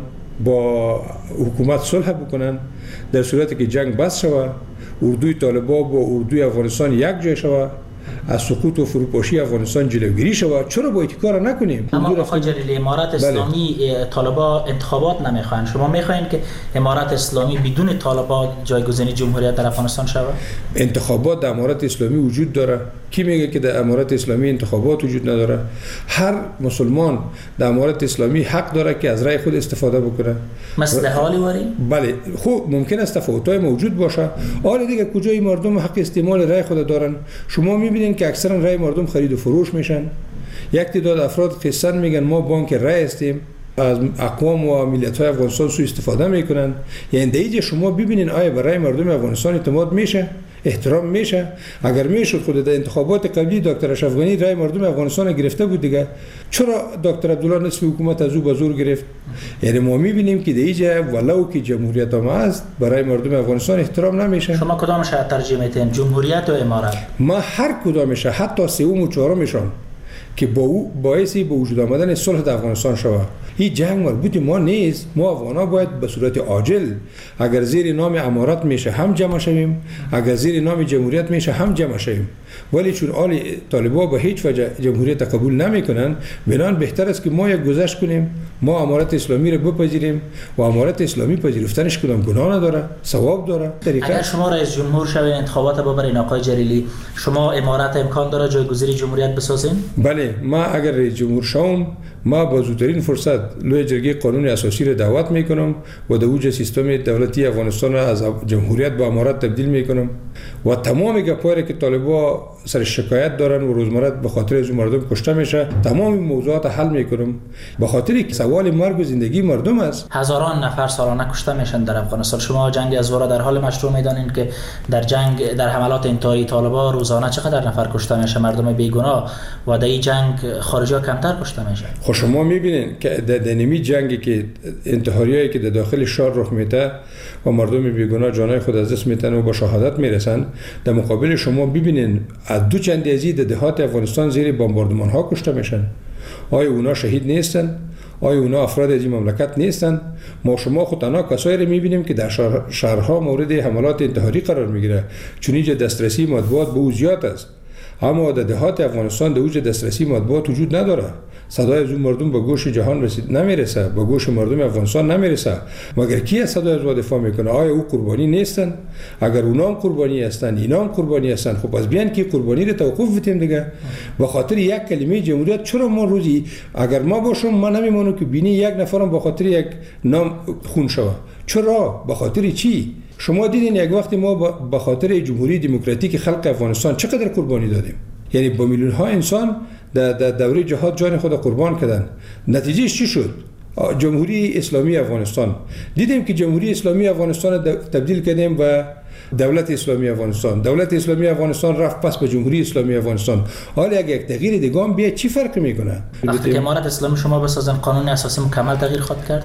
با حکومت صلح بکنن، در صورتی که جنگ بس شود، اردوی طالبان با اردوی افغانستان یک جای شود، از سقوط و فروپاشی افغانستان جلوگیری شود، چرا باید کار نکنیم؟ اما آقای جلیلی، امارت اسلامی طالبان انتخابات نمیخواین، شما میخواین که امارت اسلامی بدون طالبان جایگزین جمهوریت در افغانستان شود؟ انتخابات در امارت اسلامی وجود داره. کی میگه که در امارت اسلامی انتخابات وجود نداره؟ هر مسلمان در امارت اسلامی حق داره که از رأی خود استفاده بکنه. مثل حالی وری؟ بله، خب ممکن است تفاوت‌های موجود باشه. حالا دیگه کجای مردم حق استعمال رأی خود دارن؟ شما میبینین که اکثرا رأی مردم خرید و فروش میشن. یک تعداد افراد قصه‌ن میگن ما بانک رأی هستیم، از اقوام و ملت‌های افغانستان سوء استفاده میکنن. یعنی دیگه شما ببینین آیا برای مردم افغانستان اعتماد میشه؟ احترام میشه؟ اگر میشد خود در انتخابات قبلی دکتر اشرف غنی رای مردم افغانستان گرفته بود دیگه، چرا دکتر عبدالله نصف حکومت از او به زور گرفت؟ یعنی ما میبینیم که دیگه ولو که جمهوریت هم است برای مردم افغانستان احترام نمیشه. شما کدامش ترجیح میدین، جمهوریت و امارت؟ ما هر کدامش، حتی سوم و چهارمشون که با او باعثی به وجود آمدن صلح در افغانستان شود. این جنگ مربوط ما نیست. ما افغانا باید به صورت عاجل، اگر زیر نام امارت میشه هم جمع شویم، اگر زیر نام جمهوریت میشه هم جمع شویم. ولی چون آل طالبان به هیچ وجه جمهوریت قبول نمیکنن، بنان بهتر است که ما یک گذشت کنیم، ما امارت اسلامی رو بپذیریم و امارت اسلامی پذیرفتنش کدام گناه نداره، ثواب داره. اگر شما رئیس جمهور شوید، انتخابات ببرین آقای جلیلی، شما امارت امکان داره جایگزین جمهوریت بسازین؟ بله، ما اگر رئیس جمهور شوم، ما با زودترین فرصت لوی جرگه قانون اساسی را دعوت میکنم و در اوج سیستم دولتی افغانستان را از جمهوریت به امارت تبدیل میکنم و تمام گپایی که طالبان سر شکایت دارن و روزمره به خاطر از مردم کشته میشه، تمام این موضوعات حل میکنم، به خاطر که سوال مرگ و زندگی مردم است. هزاران نفر سالانه کشته میشن در افغانستان. شما جنگ از ورا در حال مشروع میدانین که در جنگ، در حملات انتحاری طالبان روزانه چقدر نفر کشته میشه، مردم بیگناه، و در این جنگ خارجی‌ها کمتر کشته میشن. خب شما میبینین که در نمی جنگی که انتحاریایی که در داخل شهر رخ میده و مردم بیگناه جانای خود از دست میتن و با شهادت میرسن، در مقابل شما ببینین از دو چند ازی در دهات افغانستان زیر بمباردمان ها کشته میشن. آیا اونا شهید نیستن؟ آیا اونا افراد از این مملکت نیستن؟ ما شما خود تنها کسایی رو میبینیم که در شهرها مورد حملات انتحاری قرار میگیره، چون اینجا دسترسی مطبوعات به او زیاد است. اما در دهات افغانستان در اوج دسترسی مطبوعات وجود نداره. صدای از اون مردم به گوش جهان نمیرسه، به گوش مردم افغانستان نمیرسه. مگر کی از صدای از او دفاع میکنه؟ آیا او قربانی نیستن؟ اگر اونا هم قربانی هستن، اینا هم قربانی هستن، خب از بیان که قربانی رو توقف بدیم دیگه. به خاطر یک کلمه جمهوریت چرا ما روزی اگر ما باشم ما نمیمونم که بینی یک نفرم به خاطر یک نام خون شوه؟ چرا؟ به خاطر چی؟ شما دیدین یک وقتی ما به خاطر جمهوری دموکراتیک خلق افغانستان چقدر قربانی دادیم؟ یعنی با میلیون ها انسان در دوره جهاد جان خود قربان کردن. نتیجه چی شد؟ جمهوری اسلامی افغانستان. دیدیم که جمهوری اسلامی افغانستان تبدیل کردیم و دولت اسلامی افغانستان. دولت اسلامی افغانستان رفت پس به جمهوری اسلامی افغانستان. حالا اگه یک تغییر دیگه هم بیاد چی فرق میکنه؟ وقتی که امارت اسلامی شما بسازن، قانون اساسی مکمل تغییر خواهد کرد؟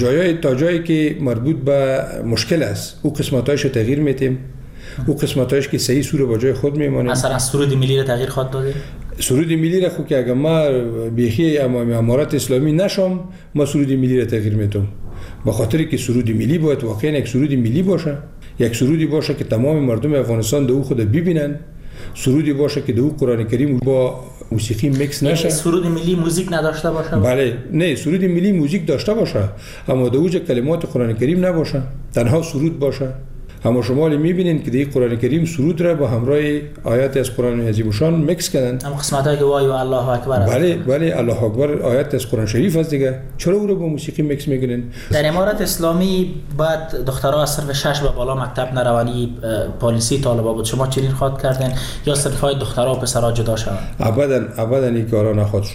تا جایی که مربوط به مشکل است، او قسمتایش تغییر میتیم. او قسمتایش که صحیح سور با جای خود میمونه. مثلا سرود ملی را تغییر خواهد داده؟ سرود ملی را خود که اگر ما بیخی امارت اسلامی نشم، ما سرود ملی را تغییر میتم. به خاطر که سرود ملی باید واقعا یک سرود ملی باشه، یک سرودی باشه که تمام مردم افغانستان دو خود ببینن، سرودی باشه که دو قرآن کریم با موسیقی میکس نشه. سرود ملی موزیک نداشته باشه؟ بله، نه، سرود ملی موزیک داشته باشه، اما دوج کلمات قرآن کریم نباشه، تنها سرود باشه. اما شما میبینین که در قرآن کریم سرود را با همراه آیات از قرآن عظیم الشان میکس کردن. هم قسمتایی که وای و الله اکبر. بله، الله اکبر آیات از قرآن شریف است دیگه. چرا او را با موسیقی میکس میکنین؟ در امارت اسلامی بعد دخترها از صرف 6 به بالا مکتب نروانی پالیسی طالبان بود. شما چنین خواهد کردین یا صرف های دخترها و پسرها جدا شوند؟ ابدا این کارا نخواهد شد.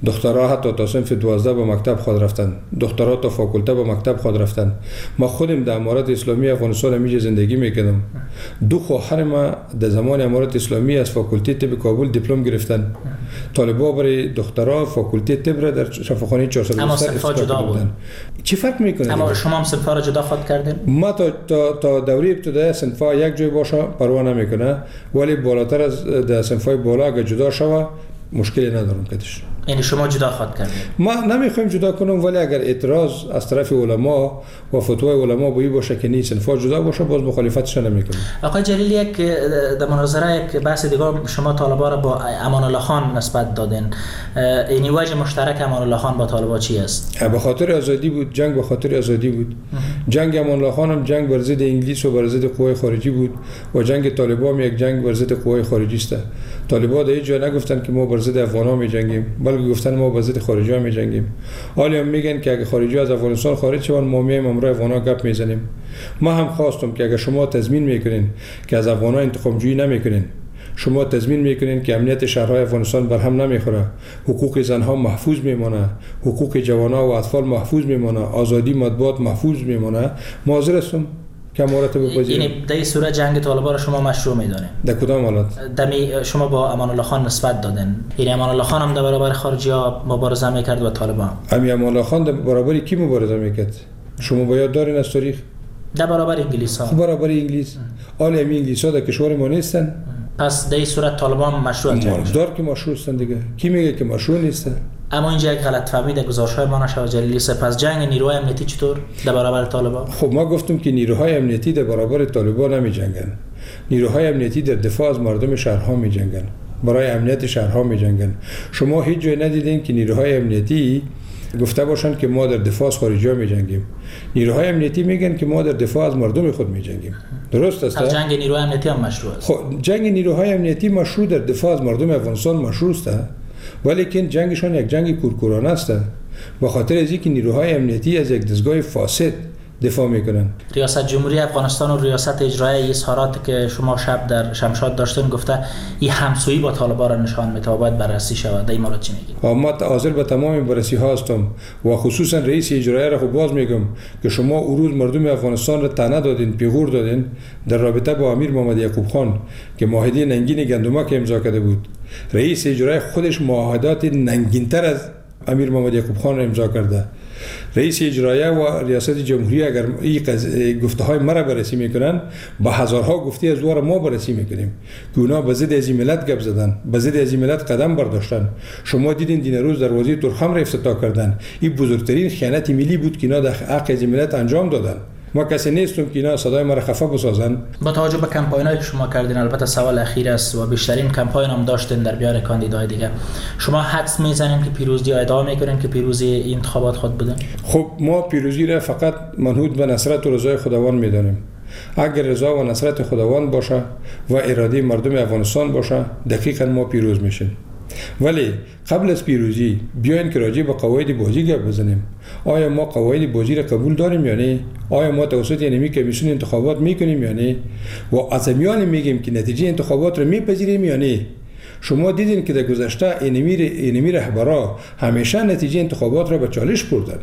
دخترها حتی تا صنف 12 به مکتب خود رفتن، دخترها تا فاکولته به مکتب خود رفتن. ما خودم در امارات اسلامی افغانستان همیشه زندگی میکردم. 2 خواهر ما در زمان امارات اسلامی از فاکولته طب کابل دیپلم گرفتن. طالبا برای دخترها فاکولته طب را در شفاخانه 400 اما صنفا جدا بود. چی فرق میکنه؟ اما شما هم صنفا را جدا خود کردین؟ ما تا دوره ابتدایی صنفا یک جای باشه پروا نمیکنه، ولی بالاتر از در صنفای بالا اگه جدا شوه مشکلی ندارم کدش. یعنی شما جدا خود کردید؟ ما نمیخوایم جدا کنم، ولی اگر اعتراض از طرف علما و فتوای علما به این باشه که نیست صنفا جدا باشه باز مخالفتش نمیکنیم. آقای جلیلی یک در مناظره یک بحث دیگه شما طالبا را با امان الله خان نسبت دادین. یعنی وجه مشترک امان الله خان با طالبا چی است؟ به خاطر آزادی بود، جنگ به خاطر آزادی بود. جنگ امان الله خان هم جنگ بر ضد انگلیس و بر ضد قوای خارجی بود و جنگ طالبا هم یک جنگ بر ضد قوای خارجی است. طالبا در جای نگفتن که ما بر ضد افغانا می‌جنگیم، بلکه گفتن ما بر ضد خارجی‌ها می‌جنگیم. حالا هم میگن که اگه خارجی‌ها از افغانستان خارج شوند ما میایم امروز افغانا گپ میزنیم. ما هم خواستم که اگه شما تضمین میکنین که از افغانا انتقام جویی نمیکنین، شما تضمین میکنین که امنیت شهرهای افغانستان برهم نمیخوره، حقوق زنها محفوظ میمونه، حقوق جوانان و اطفال محفوظ میمونه، آزادی مطبوعات محفوظ میمونه، ما حاضر هستم که امارات بپذیریم. یعنی در این صورت جنگ طالبان را شما مشروع میدونید؟ در کدام حالت؟ شما با امان الله خان نسبت دادن. یعنی امان الله خان هم در برابر خارجی‌ها مبارزه میکرد و طالبان. امان الله خان در برابر کی مبارزه میکرد؟ شما باید دارین از تاریخ؟ در برابر انگلیس ها. برابر انگلیس. آل انگلیس ها در کشور ما نیستن. پس در این صورت طالبان مشروع جنگ دار که مشروع هستن دیگه. کی میگه که مشروع نیستن؟ اما اینجا یک غلط فهمی در گزارش‌های ما نشه جلیلی. پس جنگ نیروهای امنیتی چطور در برابر طالبان؟ خب ما گفتم که نیروهای امنیتی در برابر طالبان نمی‌جنگن. نیروهای امنیتی در دفاع از مردم شهرها می‌جنگن. برای امنیت شهرها می‌جنگن. شما هیچ جای ندیدین که نیروهای امنیتی گفته باشند که ما در دفاع از خارجی‌ها می‌جنگیم. نیروهای امنیتی میگن که ما در دفاع از مردم خود می‌جنگیم. درست است؟ جنگ نیروهای امنیتی هم مشروع است. خب جنگ نیروهای امنیتی مشروع در دفاع از مردم افغانستان مشروع است. ولی که جنگشان یک جنگ کورکورانه است. به خاطر از اینکه نیروهای امنیتی از یک دستگاه فاسد دفاع میکنن. ریاست جمهوری افغانستان و ریاست اجرایی اظهاراتی که شما شب در شمشاد داشتین گفته این همسویی با طالبان را نشان میده و باید بررسی شود. در این مورد چی میگید؟ ما حاضر به تمام بررسی ها هستم و خصوصا رئیس اجرایی را خب باز میگم که شما او روز مردم افغانستان را طعنه دادین، پیغور دادین در رابطه با امیر محمد یعقوب خان که معاهده ننگین گندمک امضا کرده بود. رئیس اجرایی خودش معاهدات ننگین‌تر از امیر محمد یعقوب خان را امضا کرده. رئیس اجرایی و ریاست جمهوری اگر این گفته های مرا بررسی میکنن با هزارها گفته از وار ما بررسی میکنیم که اونا به ضد از ملت گپ زدن، به ضد از ملت قدم برداشتن. شما دیدین دین روز دروازه ترخم را افتتاح کردن. این بزرگترین خیانت ملی بود که اینا در حق از ملت انجام دادن. ما کسی نیستم که اینا صدای ما را خفه بسازن. با توجه به کمپاینایی که شما کردین، البته سوال اخیر است و بیشترین کمپاین هم داشتین در بیان کاندیدای دیگه، شما حدس میزنین که پیروزی ادعا میکنین که پیروزی انتخابات خود بودن؟ خب ما پیروزی را فقط منحوت به نصرت و رضای خداوند میدانیم. اگر رضا و نصرت خداوند باشه و اراده مردم افغانستان باشه دقیقاً ما پیروز میشیم. ولی قبل از پیروزی بیاین که راجع به قواعد بازی گپ بزنیم. آیا ما قواعد بازی را قبول داریم یا نه؟ آیا ما توسط اینمی کمیسیون انتخابات میکنیم یا نه؟ و از میان میگیم که نتیجه انتخابات را میپذیریم یا نه؟ شما دیدین که در گذشته اینمی رهبرا همیشه نتیجه انتخابات را به چالش بردن.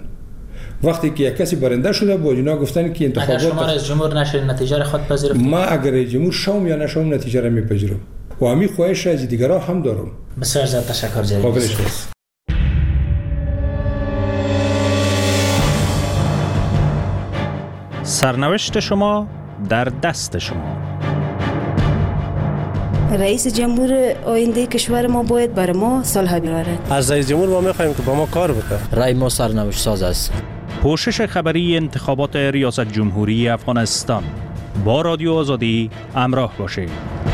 وقتی که یک کسی برنده شده با اینا گفتن که انتخابات اگر شما رئیس جمهور نشین نتیجه را خود پذیرفتید؟ ما اگر رئیس جمهور شوم یا نشوم نتیجه را میپذیرم و همین خواهش از دیگران هم دارم. بسیار زیاد تشکر جلیلی. سرنوشت شما در دست شما. رئیس جمهور آینده کشور ما باید بر ما صلح بیارد. از رئیس جمهور ما می‌خوایم که با ما کار بکنه. رای ما سرنوشت ساز است. پوشش خبری انتخابات ریاست جمهوری افغانستان. با رادیو آزادی همراه باشید.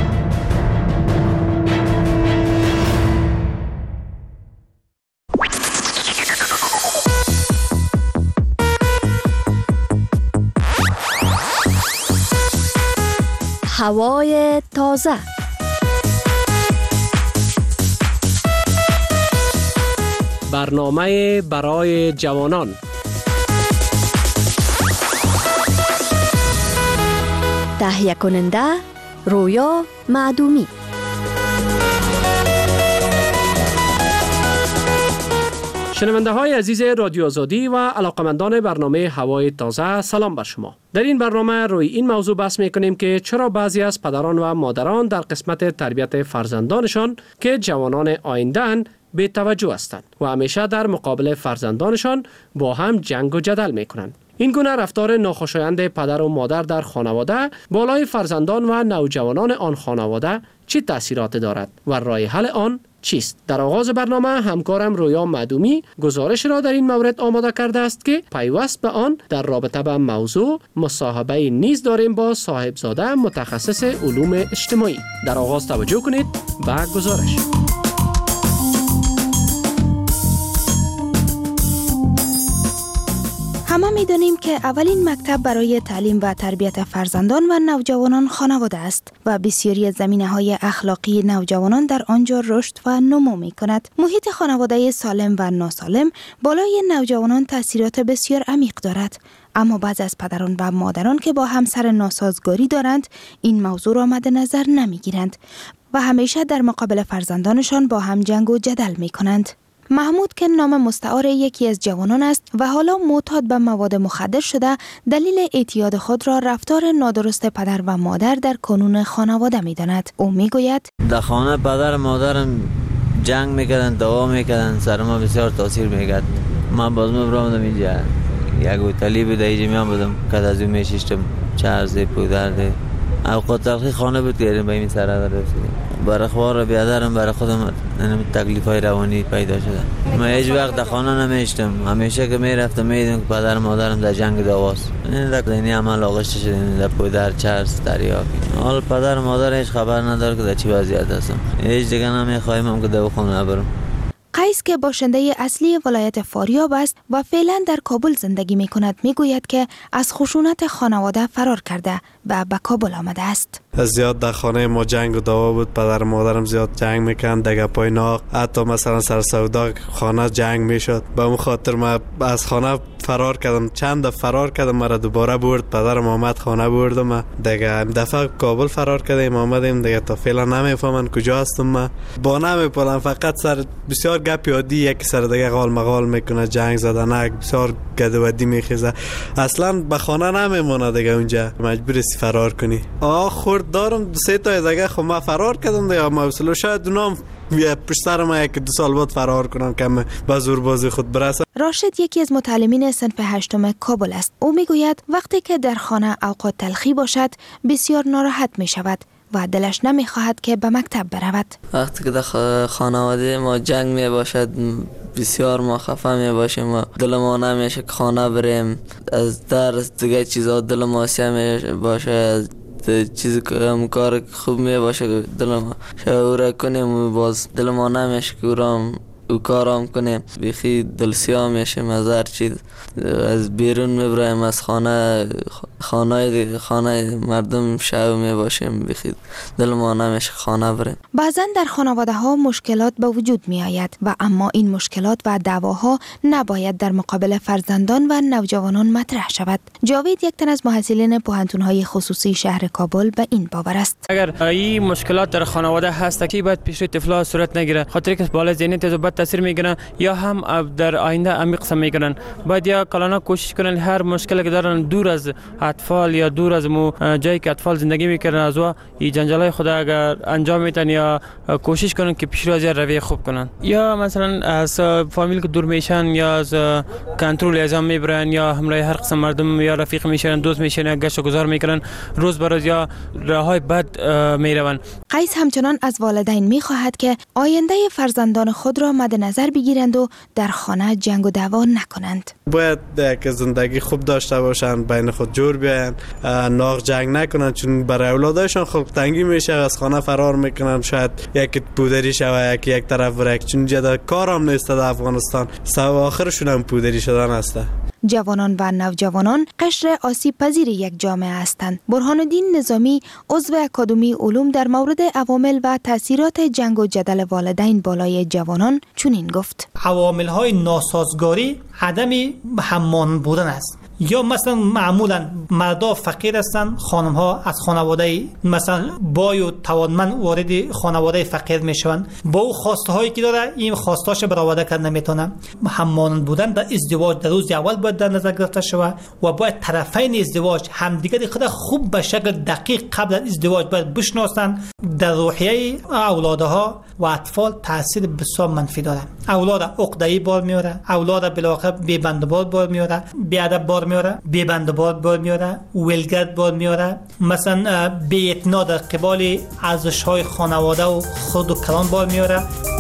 هوای تازه، برنامه برای جوانان، تهیه کننده رویا معدومی. شنونده های عزیز رادیو آزادی و علاقمندان برنامه هوای تازه، سلام بر شما. در این برنامه روی این موضوع بحث میکنیم که چرا بعضی از پدران و مادران در قسمت تربیت فرزندانشان که جوانان آینده‌اند بی توجه هستند و همیشه در مقابل فرزندانشان با هم جنگ و جدل میکنند. این گونه رفتار ناخوشایند پدر و مادر در خانواده بالای فرزندان و نوجوانان آن خانواده چه تأثیرات دارد و راه حل آن چیست؟ در آغاز برنامه همکارم رویا معدومی گزارش را در این مورد آماده کرده است که پیوست به آن در رابطه با موضوع مصاحبه نیز داریم با صاحبزاده متخصص علوم اجتماعی. در آغاز توجه کنید به گزارش. همه می‌دانیم که اولین مکتب برای تعلیم و تربیت فرزندان و نوجوانان خانواده است و بسیاری از زمینه‌های اخلاقی نوجوانان در آنجا رشد و نمو می‌کند. محیط خانواده سالم و ناسالم بالای نوجوانان تأثیرات بسیار عمیق دارد. اما بعضی از پدران و مادران که با همسر ناسازگاری دارند این موضوع را مد نظر نمی‌گیرند و همیشه در مقابل فرزندانشان با هم جنگ و جدل می‌کنند. محمود که نام مستعار یکی از جوانان است و حالا معتاد به مواد مخدر شده، دلیل اعتیاد خود را رفتار نادرست پدر و مادر در کنون خانواده می‌داند. او می‌گوید در خانه پدر و مادرم جنگ می‌کردند، دعوا می‌کردند، سر ما بسیار تاثیر می‌کرد. من باز می‌برم اینجا یک هتلی بود، اینجا می‌آمدم که از اون می‌شیشتم چرز پودر اوقات تلخی خانه بود که به این سر رسیدیم. برای خوار بیادرم برای خودم تکلیف‌های روانی پیدا شده. من هیچ وقت در خانه نمیشتم. همیشه که میرفتم میدیدم که پدر مادرم در جنگ دعواست. این در ذهنی عمل آغشته شده در پودر چرس دریافت. حال پدر مادر هیچ خبر نداره که در چی وضعیت هستم. هیچ دیگه نمیخوایم که دواخانه نبرم. قیس که باشنده اصلی ولایت فاریاب است و فعلا در کابل زندگی می کند می گوید که از خشونت خانواده فرار کرده و به کابل آمده است. زیاد در خانه ما جنگ و دعوا بود، پدر و مادرم زیاد جنگ میکردند، دیگه پای ناق حتی مثلا سر سودا خانه جنگ میشد. به اون خاطر من از خانه فرار کردم، چند دفعه فرار کردم، مرا دوباره برد پدرم آمد خانه بردم. دیگه دفعه کابل فرار کردیم آمدیم، دیگه تا فعلا نمیفهمن کجا هستم. من با نمیپلم، فقط سر بسیار گپ یادی یکی سر دیگه قال مقال میکنه، جنگ زدن بسیار گدودی میخیزه، اصلا به خانه نمیمونه دیگه، اونجا مجبوری فرار کنی. خورد دارم 3 تا دیگه، خب من فرار کردم دیگه، ما اصلا شاید اونام پشت سر ما 1-2 سال بعد فرار کنم که به زور بازی خود برسم. راشد یکی از متعلمین صنف 8 کابل است. او میگوید وقتی که در خانه اوقات تلخی باشد بسیار ناراحت می شود و دلش نمیخواهد که به مکتب برود. وقتی که در خانواده ما جنگ می باشد بسیار ما خفه می باشیم و دل ما نمیشه که خانه بریم، از درس دیگه چیزا دل ما سیاه می باشه، چیزی که کار خوب می باشه دل ما شعور کنیم و باز دل ما نمیشه که او کارام کنیم، بیخی دل سیاه میشیم از هر چیز، از بیرون میبرایم از خانه مردم شو میباشیم، بیخی دل ما نمیشه خانه بریم. بعضا در خانواده ها مشکلات به وجود می آید و اما این مشکلات و دعواها نباید در مقابل فرزندان و نوجوانان مطرح شود. جاوید یک تن از محصلین پوهنتون‌های خصوصی شهر کابل به این باور است. اگر این مشکلات در خانواده هست که باید پیش روی طفل‌ها صورت نگیره، خاطر که بالا ذهنیت از بد تاثیر میگیرن یا هم در آینده عمیق سم میگیرن. باید یا کلانا کوشش کنن هر مشکلی که دارن دور از اطفال یا دور از جایی که اطفال زندگی میکنن از این جنجالای خود اگر انجام میتن یا کوشش کنن که پیش رو از رویه خوب کنن، یا مثلا از فامیل که دور میشن یا از کنترل اعزام میبرن یا همراه هر قسم مردم یا رفیق میشن، دوست میشن، گشت و گذار میکنن، روز به روز یا راههای بد میروند. قیس همچنان از والدین میخواهد که آینده فرزندان خود را مد نظر بگیرند و در خانه جنگ و دعوا نکنند. باید که زندگی خوب داشته باشن، بین خود جور بیاین، ناق جنگ نکنن، چون برای اولادشان خلق تنگی میشه، از خانه فرار میکنن، شاید یک پودری شوه یک طرف بره، چون جدا کارم نیست در افغانستان، آخرشون هم پودری شدن است. جوانان و نوجوانان قشر آسیب پذیر یک جامعه هستند. برهان الدین نظامی عضو اکادمی علوم در مورد عوامل و تاثیرات جنگ و جدل والدین بالای جوانان چنین گفت: عوامل های ناسازگاری عدم هممان بودن است. یا مثلا معمولا مردا فقیر هستن، خانم ها از خانواده مثلا بای و توانمند وارد خانواده فقیر میشون، با او خواسته هایی که داره این خواستاش برآورده کردن نمیتونه. همانند بودن در ازدواج در روز اول باید در نظر گرفته شود و باید طرفین ازدواج همدیگر خود خوب به شکل دقیق قبل از ازدواج باید بشناسن. در روحیه اولادها و اطفال تاثیر بسیار منفی داره. اولاد عقده‌ای بار میاره، اولاد بالاخره بی‌بندبار بار میاره، بی‌ادب بار میاره، بی‌بندبار بار میاره، ولگرد بار میاره، مثلا بی‌اعتنا در قبال ارزش‌های خانواده و خود و کلان بار میاره.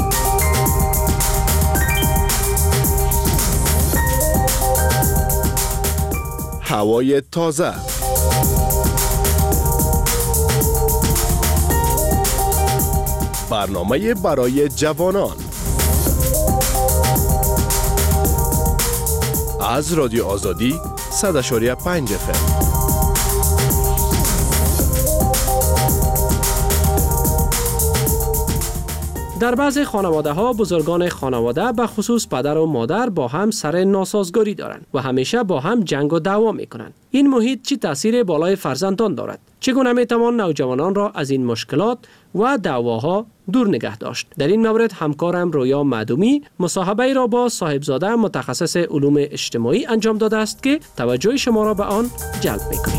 هوای تازه. برنامه برای جوانان از رادیو آزادی 100.5 FM. در بعضی خانواده ها بزرگان خانواده به خصوص پدر و مادر با هم سر ناسازگاری دارند و همیشه با هم جنگ و دعوا میکنند. این محیط چه تاثیر بالای فرزندان دارد؟ چگونه میتوان نوجوانان را از این مشکلات و دعواها دور نگه داشت؟ در این مورد همکارم رویا معدومی مصاحبه را با صاحبزاده متخصص علوم اجتماعی انجام داده است که توجه شما را به آن جلب میکنیم.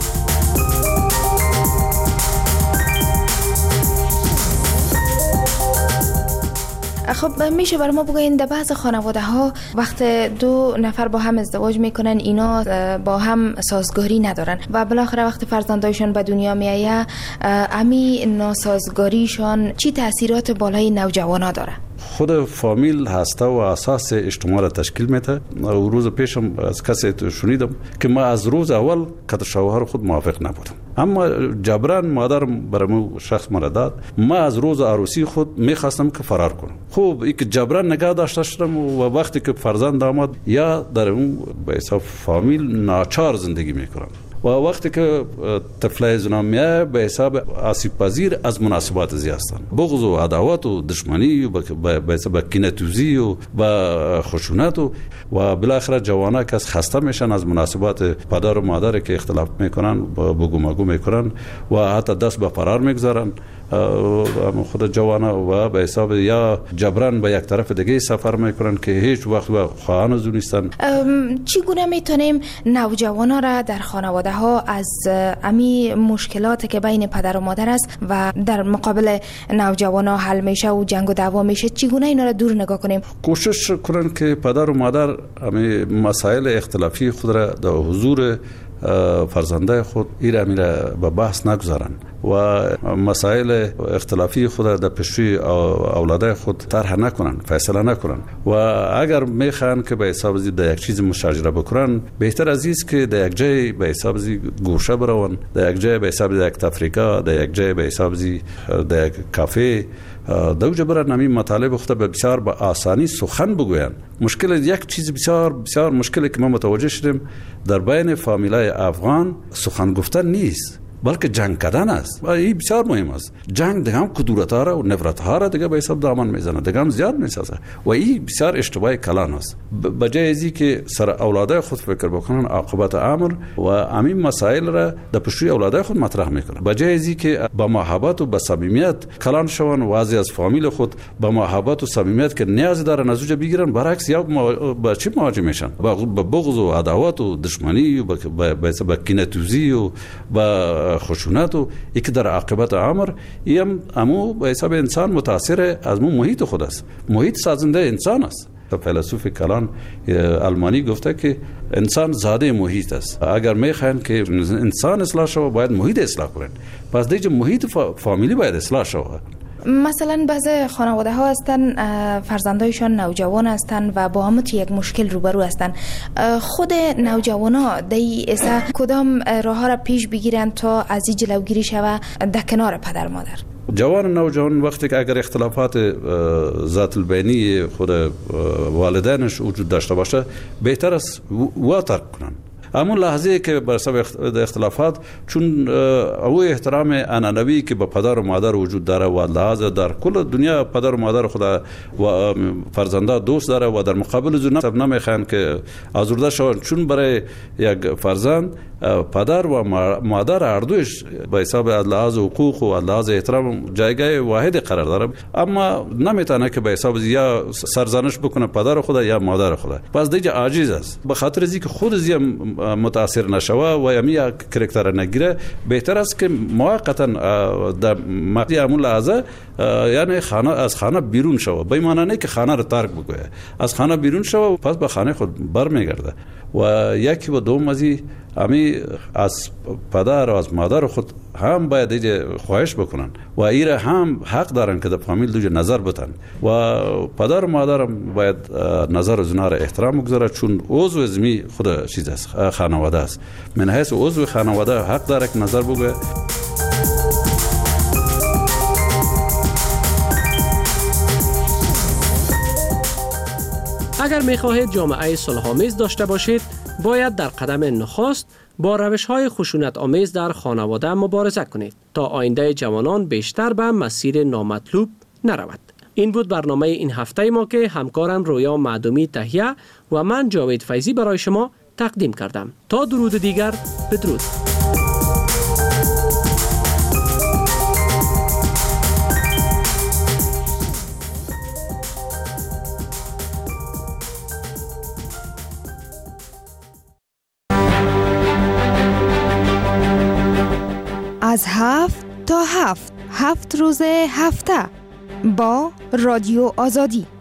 خب میشه برای ما بگوین در بعض خانواده ها وقت دو نفر با هم ازدواج میکنن اینا با هم سازگاری ندارن و بالاخره وقت فرزندایشان به دنیا میایه امی ناسازگاریشان چی تاثیرات بالای نوجوانا داره؟ خود فامیل هسته و اساس اجتماع را تشکیل میده. و روز پیشم از کسی شنیدم که ما از روز اول که شوهر خود موافق نبودم، اما جبران مادرم برام شخص مرا داد. ما از روز عروسی خود میخواستم که فرار کنم. خوب این که جبران نگاه داشته شدم و وقتی که فرزند آمد یا در اون به حساب فامیل ناچار زندگی میکنم و وقتی که طفل زنان میاد به حساب آسیب پذیر از مناسبات زی هستند. بغض و عداوت و دشمنی و به حساب کینه‌توزی و خشونت و بالاخره جوانا که خسته میشن از مناسبات پدر و مادر که اختلاف میکنن بگو مگو میکنن و حتی دست به فرار میگذارن. خود جوانا و به حساب یا جبران به یک طرف دیگه سفر میکنن که هیچ وقت با خواهان از نیستن. چگونه میتونیم نوجوانا را در خانواده ها از امی مشکلاتی که بین پدر و مادر است و در مقابل نوجوانا حل میشه و جنگ و دعوا میشه چگونه اینا را دور نگاه کنیم؟ کوشش کنن که پدر و مادر امی مسائل اختلافی خود را در حضور فرزنده خود میره به بحث نگذارن و مسائل اختلافی خود در پیشروی اولاده خود طرح نکنن، فیصله نکنن و اگر میخوان که به حساب در یک چیز مشاجره بکنن بهتر از است که در یک جای به حساب گوشه برون، در یک جای به حساب یک تفریقه، در یک جای به حساب در یک کافه دوجه برن همین مطالب خود به بسیار با آسانی سخن بگوین. مشکل یک چیز بسیار بسیار مشکلی که ما متوجه شدیم در بین فامیلای افغان سخن گفتن نیست بلکه جنگ کردن است و این بسیار مهم است. جنگ دیگه هم کدورت ها را و نفرت ها را دیگه به حساب دامن میزنه، دیگه هم زیاد میسازه و این بسیار اشتباه کلان است. بجای ازی که سر اولاده خود فکر بکنن عاقبت امر و همین مسائل را در پیشروی اولاده خود مطرح میکنن، بجای ازی که با محبت و با صمیمیت کلان شون و از با خود با محبت و صمیمیت که نیاز دارن از اوجا بگیرن، برعکس یا با چی مواجه میشن؟ با بغض و عداوت و دشمنی و با کینه‌توزی و با خشونت و یک در عاقبت امر ایم امو به حساب انسان متاثر از محیط خود است. محیط سازنده انسان است. فیلسوف کلان آلمانی گفته که انسان زاده محیط است. اگر میخواین که انسان اصلاح شود باید محیط اصلاح کنن. پس دیگه محیط فامیلی باید اصلاح شود. مثلا بعضی خانواده ها هستن فرزندایشان نوجوان هستن و با هم یک مشکل روبرو هستن. خود نوجوان ها دی ایسا کدام راه ها را پیش بگیرن تا از این جلوگیری شود در کنار پدر مادر؟ جوان نوجوان وقتی که اگر اختلافات ذات البینی خود والدینش وجود داشته باشه بهتر است وا ترک کنن. همون لحظه که بر سبب اختلافات، چون او احترام انانوی که به پدر و مادر وجود داره و لحاظ در کل دنیا پدر و مادر خود و فرزنده دوست داره و در مقابل زونا نمیخوان که آزرده شوند، چون برای یک فرزند پدر و مادر هر دوش به حساب لحاظ حقوق و لحاظ احترام جایگاه واحد قرار داره، اما نمیتونه که به حساب یا سرزنش بکنه پدر خود یا مادر خود. پس دیگه عاجز است، به خاطر از اینکه خود از متاثر نشوه و یمی کرکتر نگیره، بهتر است که موقتا در مقطع همون لحظه یعنی خانه از خانه بیرون شوه، به معنی نه که خانه رو ترک بکنه، از خانه بیرون شوه پس به خانه خود برمیگرده. و یکی و دوم همی از پدر و از مادر خود هم باید ایجا خواهش بکنن و ایره هم حق دارن که در فامیل دوجه نظر بتن و پدر و مادر هم باید نظر از اونا را احترام بگذاره، چون عضو ازمی خود چیز است، خانواده است. من حیث عضو خانواده حق داره که نظر بگه. اگر می‌خواهید جامعه صلح‌آمیز داشته باشید، باید در قدم نخست با روش‌های خشونت آمیز در خانواده مبارزه کنید تا آینده جوانان بیشتر به مسیر نامطلوب نرود. این بود برنامه این هفته ما که همکارم رویا معدومی تهیه و من جاوید فیضی برای شما تقدیم کردم. تا درود دیگر، بدرود. از 7 تا 7 روز هفته با رادیو آزادی.